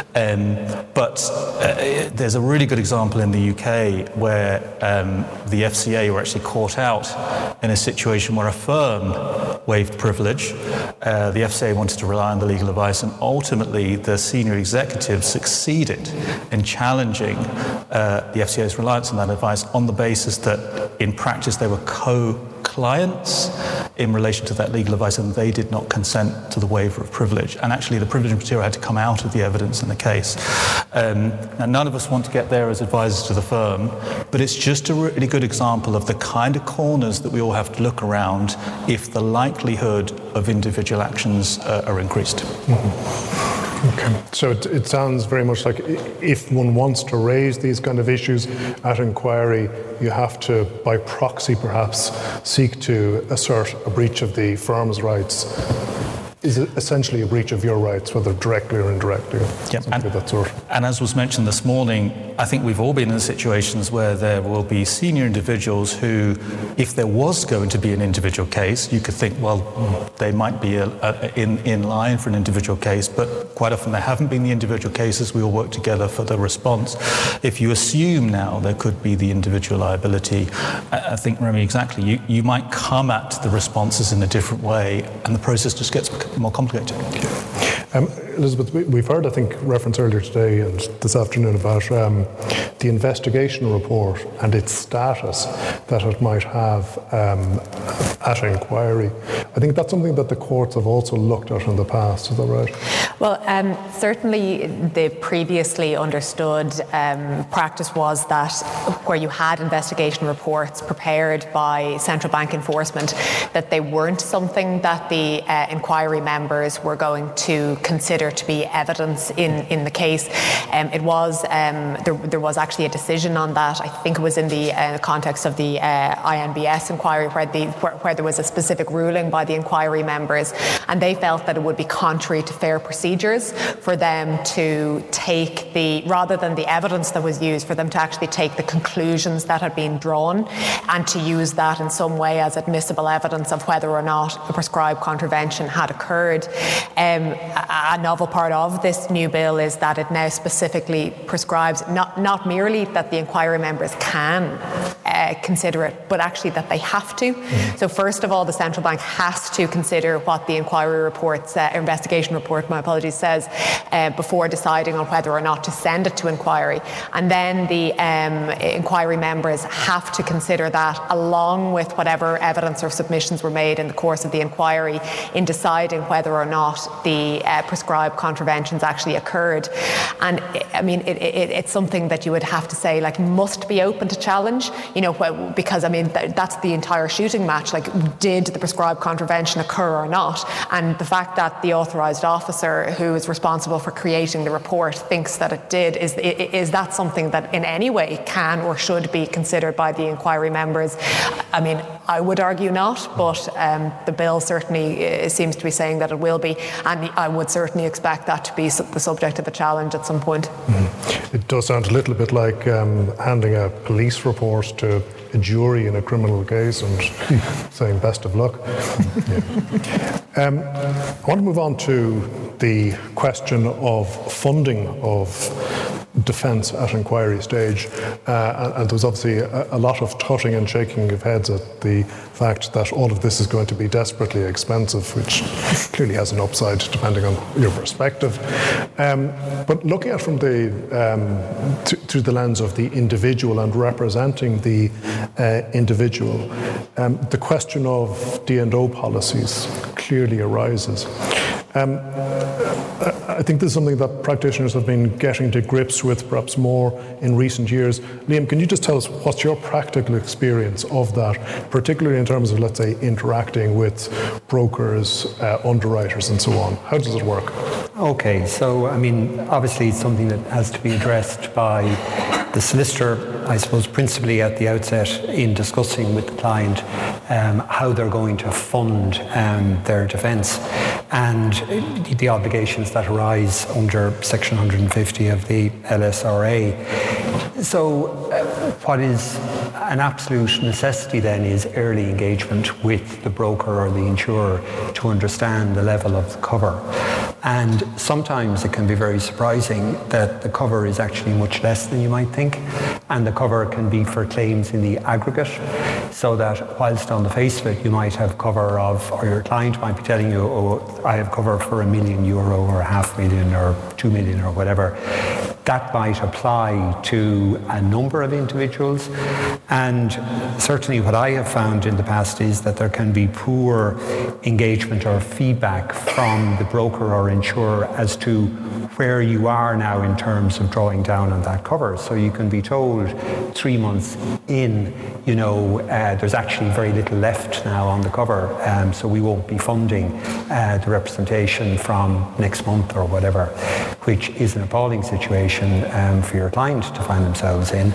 But there's a really good example in the UK where the FCA were actually caught out in a situation where a firm waived privilege. The FCA wanted to rely on the legal advice, and ultimately the senior executives succeeded in challenging the FCA's reliance on that advice on the basis that in practice they were co-clients in relation to that legal advice, and they did not consent to the waiver of privilege. And actually the privilege material had to come out of the evidence in the case. Now, none of us want to get there as advisors to the firm, but it's just a really good example of the kind of corners that we all have to look around if the likelihood of individual actions are increased. Mm-hmm. Okay. So it sounds very much like if one wants to raise these kind of issues at inquiry, you have to, by proxy perhaps, seek to assert a breach of the firm's rights. Is it essentially a breach of your rights, whether directly or indirectly? Yep. And as was mentioned this morning, I think we've all been in situations where there will be senior individuals who, if there was going to be an individual case, you could think, well, they might be in line for an individual case, but quite often there haven't been the individual cases. We all work together for the response. If you assume now there could be the individual liability, I think, Remy, exactly, you might come at the responses in a different way, and the process just gets more complicated. Elizabeth, we've heard, I think, reference earlier today and this afternoon about the investigation report and its status that it might have at inquiry. I think that's something that the courts have also looked at in the past. Is that right? Well, certainly the previously understood practice was that where you had investigation reports prepared by central bank enforcement, that they weren't something that the inquiry members were going to consider to be evidence in the case. It was there was actually a decision on that. I think it was in the context of the INBS inquiry where there was a specific ruling by the inquiry members, and they felt that it would be contrary to fair procedures for them to take rather than the evidence that was used, for them to actually take the conclusions that had been drawn and to use that in some way as admissible evidence of whether or not a prescribed contravention had occurred. A novel part of this new bill is that it now specifically prescribes not merely that the inquiry members can consider it, but actually that they have to. So first of all, the central bank has to consider what the inquiry report, investigation report, my apologies, says before deciding on whether or not to send it to inquiry. And then the inquiry members have to consider that along with whatever evidence or submissions were made in the course of the inquiry in deciding whether or not the prescribed contraventions actually occurred. And I mean, it's something that you would have to say, like, must be open to challenge, because I mean, that's the entire shooting match. Like, did the prescribed contravention occur or not? And the fact that the authorised officer who is responsible for creating the report thinks that it did, is that something that in any way can or should be considered by the inquiry members? I mean, I would argue not, but the bill certainly seems to be saying that it will be, and I would certainly expect that to be the subject of a challenge at some point. It does sound a little bit like handing a police report to a jury in a criminal case and saying best of luck. I want to move on to the question of funding of defence at inquiry stage, and there was obviously a lot of tutting and shaking of heads at the fact that all of this is going to be desperately expensive, which clearly has an upside depending on your perspective. But looking at it from through the lens of the individual and representing the individual, the question of D&O policies clearly arises. I think this is something that practitioners have been getting to grips with perhaps more in recent years. Liam, can you just tell us what's your practical experience of that, particularly in terms of, let's say, interacting with brokers, underwriters and so on? How does it work? Okay, so I mean, obviously it's something that has to be addressed by the solicitor, I suppose, principally at the outset in discussing with the client how they're going to fund their defence and the obligations that arise under Section 150 of the LSRA. So what is an absolute necessity then is early engagement with the broker or the insurer to understand the level of the cover. And sometimes it can be very surprising that the cover is actually much less than you might think, and the cover can be for claims in the aggregate, so that whilst on the face of it you might have cover of, or your client might be telling you, oh, I have cover for €1 million or $500,000 or 2 million or whatever, that might apply to a number of individuals. And certainly what I have found in the past is that there can be poor engagement or feedback from the broker or insurer as to where you are now in terms of drawing down on that cover. So you can be told 3 months in, there's actually very little left now on the cover, so we won't be funding the representation from next month or whatever, which is an appalling situation for your client to find themselves in.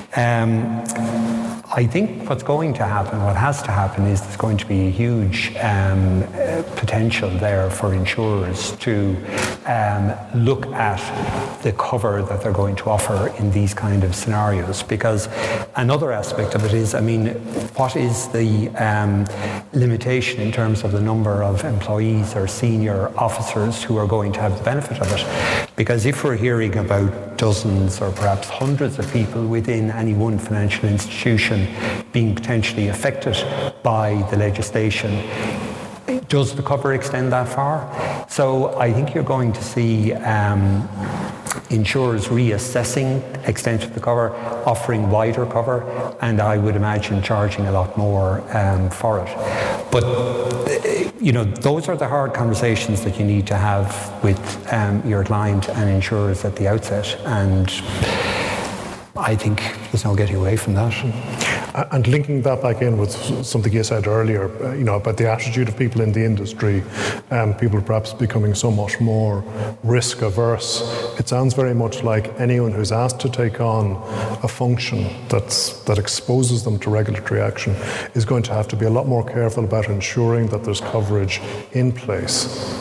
I think what's going to happen, what has to happen, is there's going to be a huge potential there for insurers to look at the cover that they're going to offer in these kind of scenarios. Because another aspect of it is, what is the limitation in terms of the number of employees or senior officers who are going to have the benefit of it? Because if we're hearing about dozens or perhaps hundreds of people within any one financial institution being potentially affected by the legislation, does the cover extend that far? So I think you're going to see insurers reassessing the extent of the cover, offering wider cover, and I would imagine charging a lot more for it. But those are the hard conversations that you need to have with your client and insurers at the outset, and I think there's no getting away from that. And linking that back in with something you said earlier, about the attitude of people in the industry, people perhaps becoming so much more risk averse. It sounds very much like anyone who's asked to take on a function that exposes them to regulatory action is going to have to be a lot more careful about ensuring that there's coverage in place.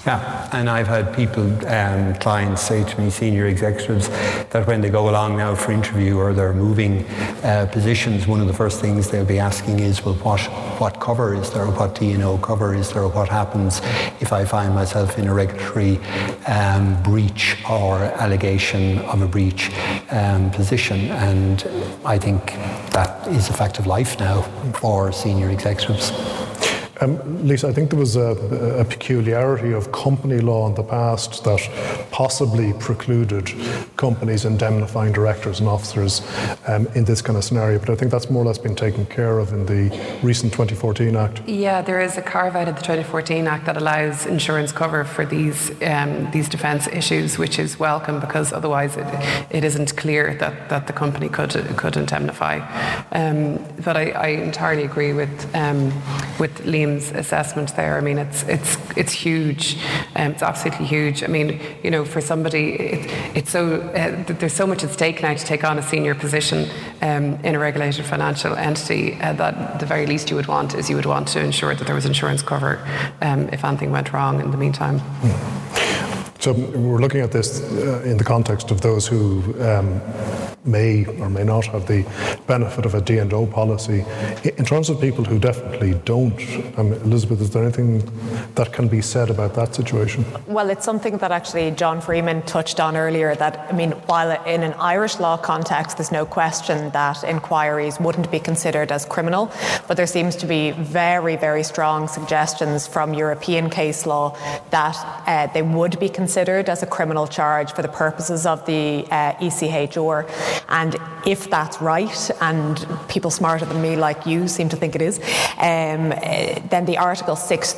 Yeah, and I've had people, clients say to me, senior executives, that when they go along now for interview or they're moving positions, one of the first things they'll be asking is, well, what cover is there? What D&O cover is there? What happens if I find myself in a regulatory breach or allegation of a breach position? And I think that is a fact of life now for senior executives. Lisa, I think there was a peculiarity of company law in the past that possibly precluded companies indemnifying directors and officers in this kind of scenario, but I think that's more or less been taken care of in the recent 2014 Act. Yeah, there is a carve out of the 2014 Act that allows insurance cover for these defence issues, which is welcome, because otherwise it isn't clear that the company could indemnify. But I entirely agree with Liam's assessment there. I mean, it's huge. It's absolutely huge. I mean, you know, for somebody, it's so there's so much at stake now to take on a senior position in a regulated financial entity that the very least you would want to ensure that there was insurance cover if anything went wrong in the meantime. So we're looking at this in the context of those who may or may not have the benefit of a D&O policy. In terms of people who definitely don't, Elizabeth, is there anything that can be said about that situation? Well, it's something that actually John Freeman touched on earlier, that, I mean, while in an Irish law context, there's no question that inquiries wouldn't be considered as criminal, but there seems to be very, very strong suggestions from European case law that they would be considered as a criminal charge for the purposes of the ECHR. And if that's right, and people smarter than me like you seem to think it is, then the Article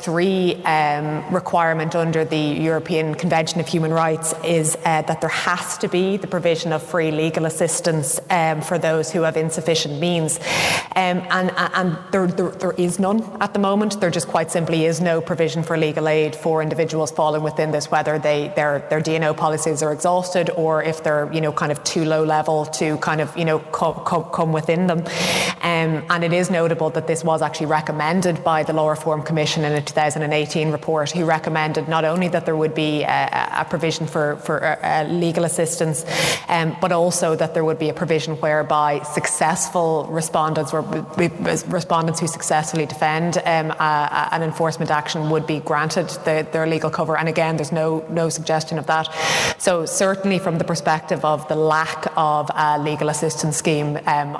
6.3 requirement under the European Convention of Human Rights is that there has to be the provision of free legal assistance for those who have insufficient means. And there is none at the moment. There just quite simply is no provision for legal aid for individuals falling within this, whether their D&O policies are exhausted or if they're, you know, kind of too low level to kind of, you know, come within them. And it is notable that this was actually recommended by the Law Reform Commission in a 2018 report, who recommended not only that there would be a provision for legal assistance, but also that there would be a provision whereby successful respondents who successfully defend an enforcement action would be granted their legal cover. And again, there's no suggestion of that. So certainly from the perspective of the lack of a legal assistance scheme,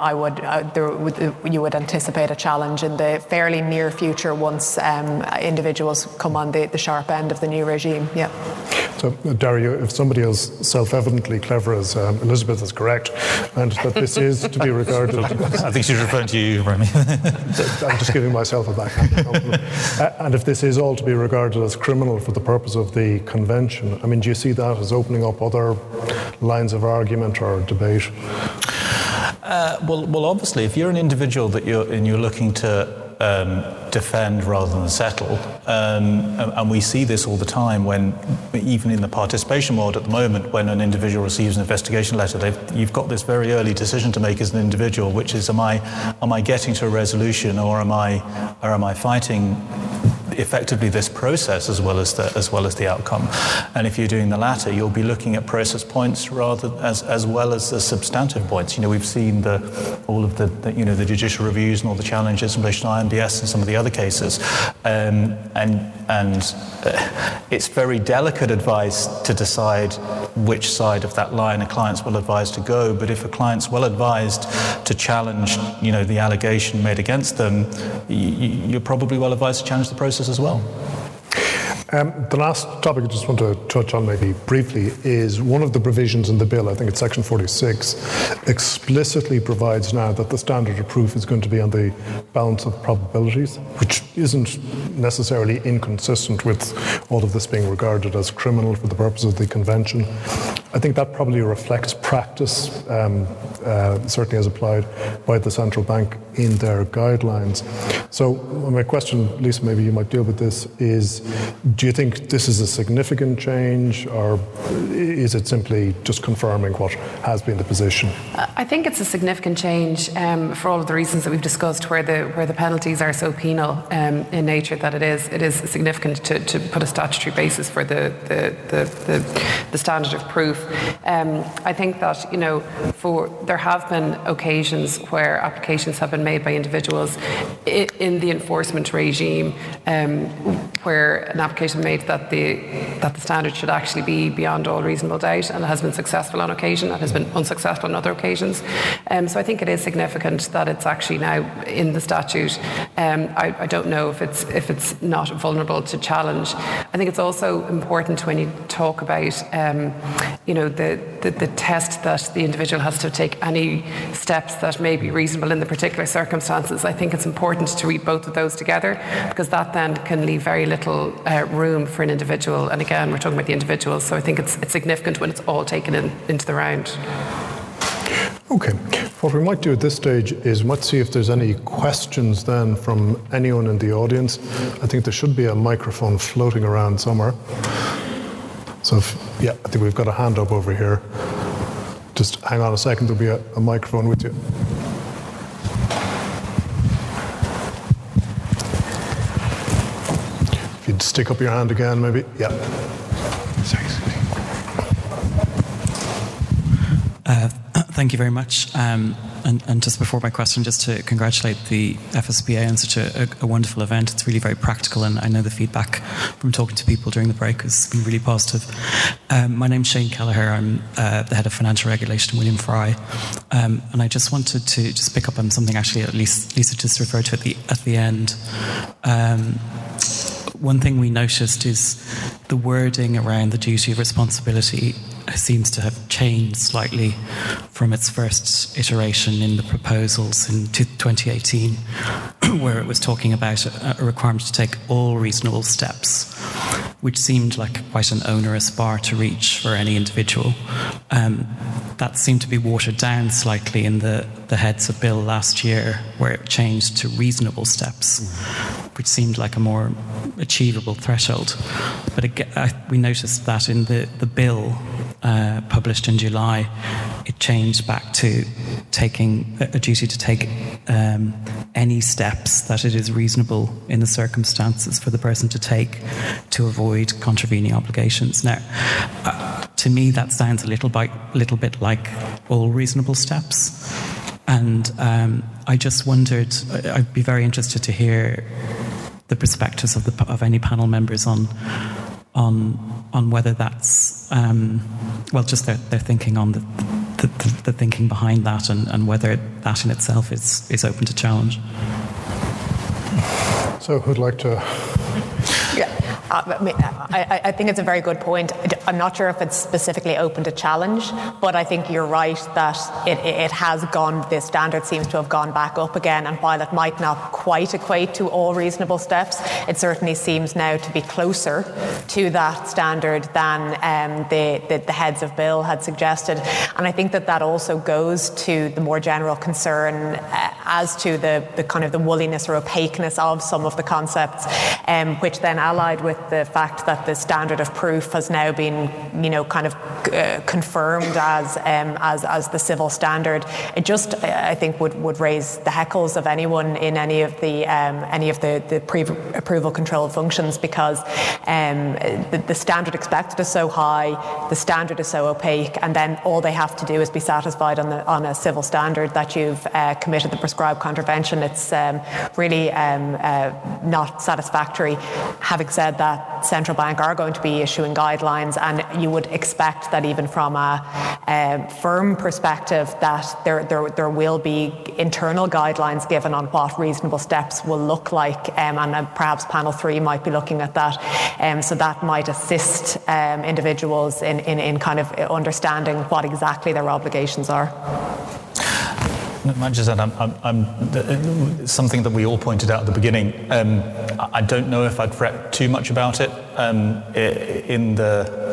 you would anticipate a challenge in the fairly near future once individuals come on the sharp end of the new regime. Yeah. So, Dario, if somebody as self-evidently clever as Elizabeth is correct, and that this is to be regarded... I think she's referring to you, Remy. I'm just giving myself a backhand compliment. And if this is all to be regarded as criminal for the purpose of the convention, I mean, do you see that as opening up other lines of argument or debate? Well, obviously, if you're an individual that you're looking to defend rather than settle, and we see this all the time when, even in the participation world at the moment, when an individual receives an investigation letter, you've got this very early decision to make as an individual, which is, am I getting to a resolution, or am I fighting effectively this process as well as the outcome? And if you're doing the latter, you'll be looking at process points rather as well as the substantive points. You know, we've seen all of the judicial reviews and all the challenges in relation to IMDS and some of the other cases, and it's very delicate advice to decide which side of that line a client's well advised to go. But if a client's well advised to challenge, you know, the allegation made against them, you're probably well advised to challenge the process as well. The last topic I just want to touch on maybe briefly is one of the provisions in the bill, I think it's section 46, explicitly provides now that the standard of proof is going to be on the balance of probabilities, which isn't necessarily inconsistent with all of this being regarded as criminal for the purpose of the convention. I think that probably reflects practice, certainly as applied by the central bank in their guidelines. So my question, Lisa, maybe you might deal with this, is do you think this is a significant change, or is it simply just confirming what has been the position? I think it's a significant change for all of the reasons that we've discussed, where the penalties are so penal in nature that it is significant to put a statutory basis for the standard of proof. I think that, you know, there have been occasions where applications have been made by individuals in the enforcement regime, where an application made that the standard should actually be beyond all reasonable doubt, and it has been successful on occasion, it has been unsuccessful on other occasions. So I think it is significant that it's actually now in the statute. I don't know if it's not vulnerable to challenge. I think it's also important when you talk about you know, the test that the individual has to take any steps that may be reasonable in the particular circumstances. I think it's important to read both of those together, because that then can leave very little room for an individual. And again, we're talking about the individual, so I think it's significant when it's all taken into the round. Okay, what we might do at this stage is we might see if there's any questions then from anyone in the audience. I think there should be a microphone floating around somewhere. So, I think we've got a hand up over here. Just hang on a second, there'll be a microphone with you. If you'd stick up your hand again, maybe. Yeah. Sorry. Thank you very much. And just before my question, just to congratulate the FSBA on such a wonderful event. It's really very practical, and I know the feedback from talking to people during the break has been really positive. My name's Shane Kelleher. I'm the head of financial regulation at William Fry. And I just wanted to just pick up on something actually at least Lisa just referred to at the end. One thing we noticed is the wording around the duty of responsibility seems to have changed slightly from its first iteration in the proposals in 2018, where it was talking about a requirement to take all reasonable steps, which seemed like quite an onerous bar to reach for any individual. That seemed to be watered down slightly in the Heads of Bill last year, where it changed to reasonable steps, which seemed like a more achievable threshold. But we noticed that in the bill published in July, it changed back to taking a duty to take any steps that it is reasonable in the circumstances for the person to take to avoid contravening obligations. Now, to me, that sounds a little bit like all reasonable steps. And I just wondered, I'd be very interested to hear the perspectives of any panel members on whether that's just their thinking on the thinking behind that, and whether that in itself is open to challenge. So who'd like to? Yeah. I think it's a very good point. I'm not sure if it's specifically open to challenge, but I think you're right that it has gone, the standard seems to have gone back up again, and while it might not quite equate to all reasonable steps, it certainly seems now to be closer to that standard than the Heads of Bill had suggested. And I think that also goes to the more general concern as to the kind of the woolliness or opaqueness of some of the concepts, which then allied with the fact that the standard of proof has now been, kind of confirmed as the civil standard. It just, I think, would raise the heckles of anyone in any of the pre-approval control functions, because the standard expected is so high, the standard is so opaque, and then all they have to do is be satisfied on a civil standard that you've committed the prescribed contravention. It's really not satisfactory. Having said that, central bank are going to be issuing guidelines, and you would expect that even from a firm perspective that there will be internal guidelines given on what reasonable steps will look like, and perhaps panel 3 might be looking at that, so that might assist individuals in kind of understanding what exactly their obligations are. Might just add, something that we all pointed out at the beginning. I don't know if I'd fret too much about it. In the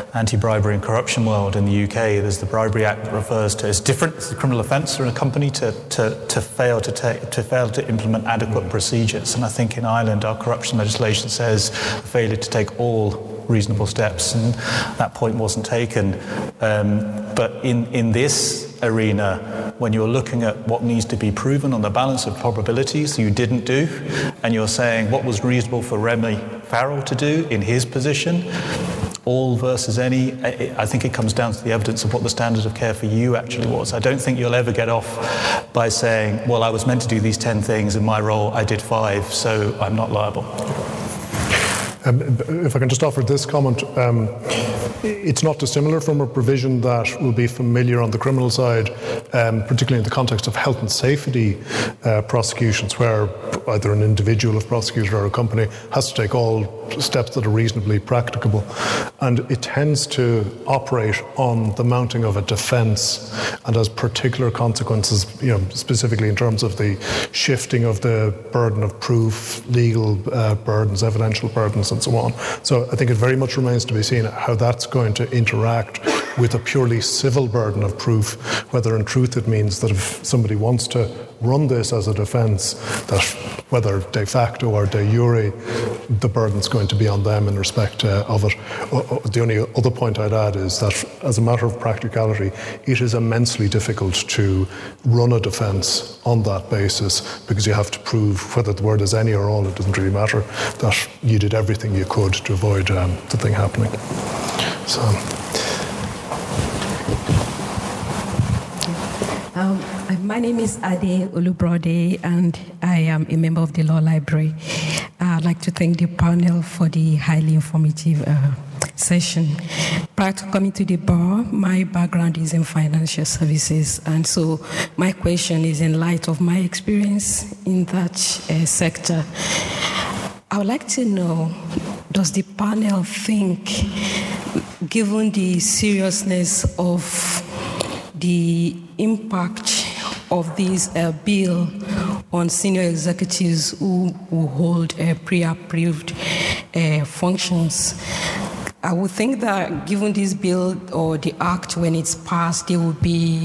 anti-bribery and corruption world in the UK, there's the Bribery Act that refers to, it's different, it's a criminal offence for a company to fail to implement adequate procedures. And I think in Ireland our corruption legislation says failure to take all reasonable steps, and that point wasn't taken. But in this arena, when you're looking at what needs to be proven on the balance of probabilities you didn't do, and you're saying what was reasonable for Remy Farrell to do in his position, all versus any, I think it comes down to the evidence of what the standard of care for you actually was. I don't think you'll ever get off by saying, well, I was meant to do these 10 things, in my role I did 5, so I'm not liable. If I can just offer this comment, it's not dissimilar from a provision that will be familiar on the criminal side, particularly in the context of health and safety prosecutions, where either an individual, if prosecuted, or a company has to take all steps that are reasonably practicable. And it tends to operate on the mounting of a defence and has particular consequences, specifically in terms of the shifting of the burden of proof, legal burdens, evidential burdens, and so on. So I think it very much remains to be seen how that's going to interact with a purely civil burden of proof, whether in truth it means that if somebody wants to run this as a defence, that whether de facto or de jure, the burden's going to be on them in respect of it. The only other point I'd add is that as a matter of practicality, it is immensely difficult to run a defence on that basis, because you have to prove, whether the word is any or all, it doesn't really matter, that you did everything you could to avoid the thing happening. So. My name is Ade Olubrode, and I am a member of the Law Library. I'd like to thank the panel for the highly informative session. Prior to coming to the bar, my background is in financial services, and so my question is in light of my experience in that sector. I would like to know, does the panel think, given the seriousness of the impact of this bill on senior executives who hold pre-approved functions, I would think that given this bill or the act, when it's passed, they will be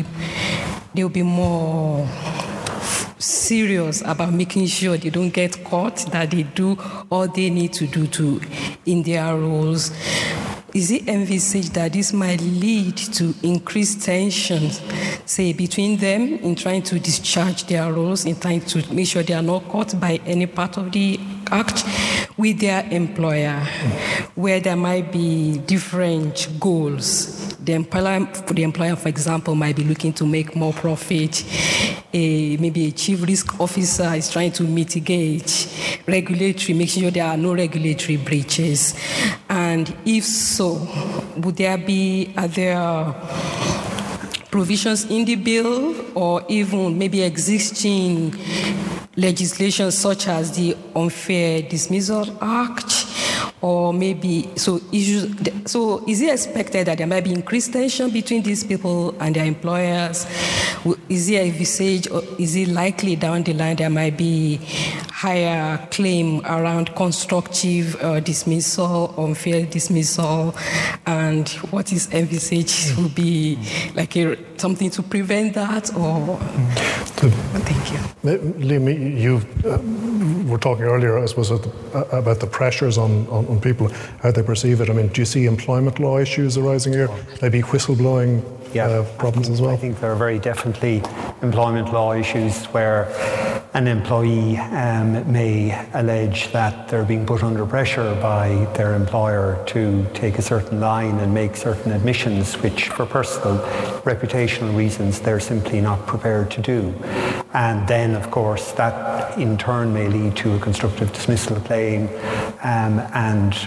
more serious about making sure they don't get caught, that they do all they need to do in their roles. Is it envisaged that this might lead to increased tensions, say, between them in trying to discharge their roles, in trying to make sure they are not caught by any part of the act with their employer, where there might be different goals? The employer, for example, might be looking to make more profit. Maybe a chief risk officer is trying to mitigate regulatory, making sure there are no regulatory breaches. And if so, would there be other provisions in the bill, or even maybe existing legislation such as the Unfair Dismissal Act? Or maybe, so is it expected that there might be increased tension between these people and their employers? Is it envisaged, or is it likely down the line there might be higher claim around constructive dismissal, unfair dismissal, and what is envisaged will be like something to prevent that? Or thank you. Liam, you were talking earlier, I suppose, about the pressures on people, how they perceive it. I mean, do you see employment law issues arising here? Maybe whistleblowing problems as well? I think there are very definitely employment law issues where an employee may allege that they're being put under pressure by their employer to take a certain line and make certain admissions, which for personal reputational reasons they're simply not prepared to do. And then, of course, that in turn may lead to a constructive dismissal claim and,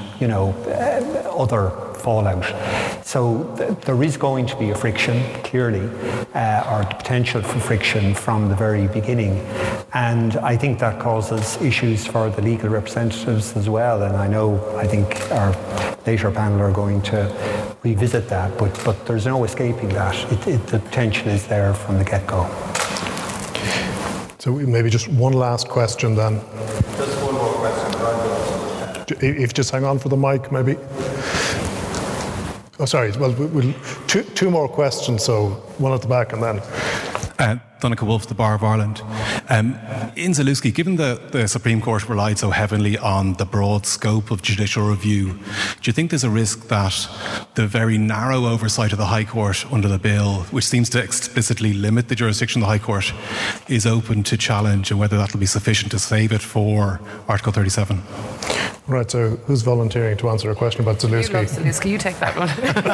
other fallout. So there is going to be a friction, clearly, or the potential for friction from the very beginning. And I think that causes issues for the legal representatives as well. And I think our later panel are going to revisit that, but there's no escaping that. The potential is there from the get-go. So maybe just one last question then. Just one more question. If you just hang on for the mic, maybe. Oh, sorry. Well, we'll two more questions. So one at the back, and then. Donncha Wolf, the Bar of Ireland. In Zalewski, given the Supreme Court relied so heavily on the broad scope of judicial review, do you think there's a risk that the very narrow oversight of the High Court under the bill, which seems to explicitly limit the jurisdiction of the High Court, is open to challenge, and whether that will be sufficient to save it for Article 37? Right, so who's volunteering to answer a question about Zalewski? You love Zalewski, you take that one.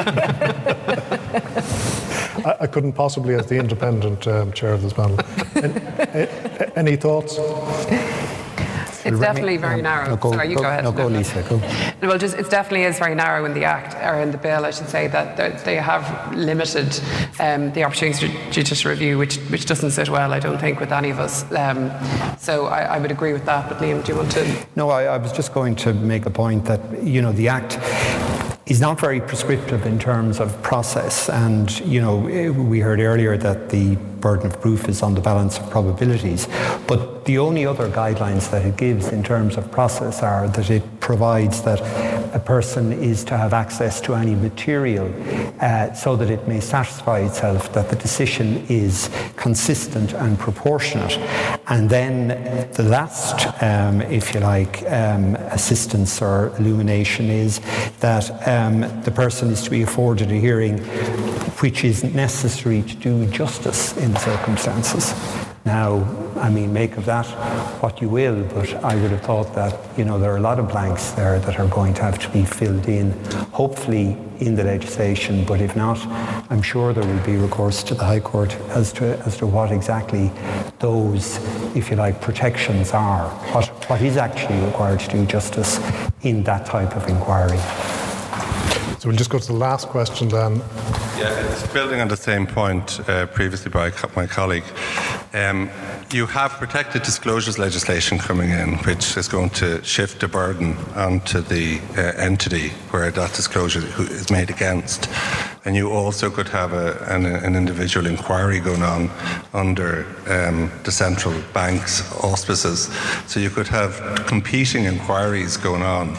I couldn't possibly, as the independent chair of this panel. Any thoughts? It's definitely very narrow. Sorry, you go ahead. No, go, Lisa. Go. Well, it definitely is very narrow in the Act, or in the bill, I should say, that they have limited the opportunity for judicial review, which doesn't sit well, I don't think, with any of us. So I would agree with that. But Liam, do you want to? No, I was just going to make a point that, the Act is not very prescriptive in terms of process, and we heard earlier that the burden of proof is on the balance of probabilities, but the only other guidelines that it gives in terms of process are that it provides that a person is to have access to any material so that it may satisfy itself that the decision is consistent and proportionate. And then the last, if you like, assistance or illumination is that the person is to be afforded a hearing which is necessary to do justice in the circumstances. Now, make of that what you will, but I would have thought that, there are a lot of blanks there that are going to have to be filled in, hopefully in the legislation, but if not, I'm sure there will be recourse to the High Court as to what exactly those, if you like, protections are, what is actually required to do justice in that type of inquiry. So we'll just go to the last question then. Yeah, it's building on the same point previously by my colleague. You have protected disclosures legislation coming in, which is going to shift the burden onto the entity where that disclosure is made against. And you also could have an individual inquiry going on under the central bank's auspices. So you could have competing inquiries going on.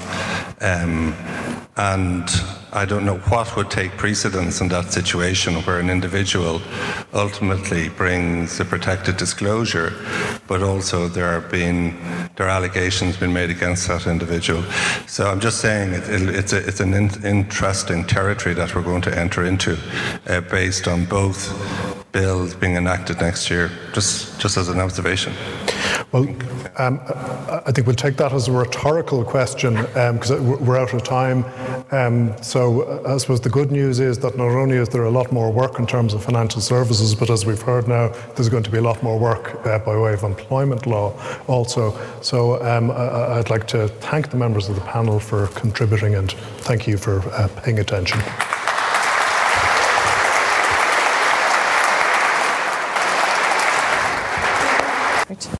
And I don't know what would take precedence in that situation where an individual ultimately brings a protected disclosure, but also there are allegations being made against that individual. So I'm just saying it's an interesting territory that we're going to enter into based on both bills being enacted next year, just as an observation. Well, I think we'll take that as a rhetorical question because we're out of time. So I suppose the good news is that not only is there a lot more work in terms of financial services, but as we've heard now, there's going to be a lot more work by way of employment law also. So I'd like to thank the members of the panel for contributing, and thank you for paying attention.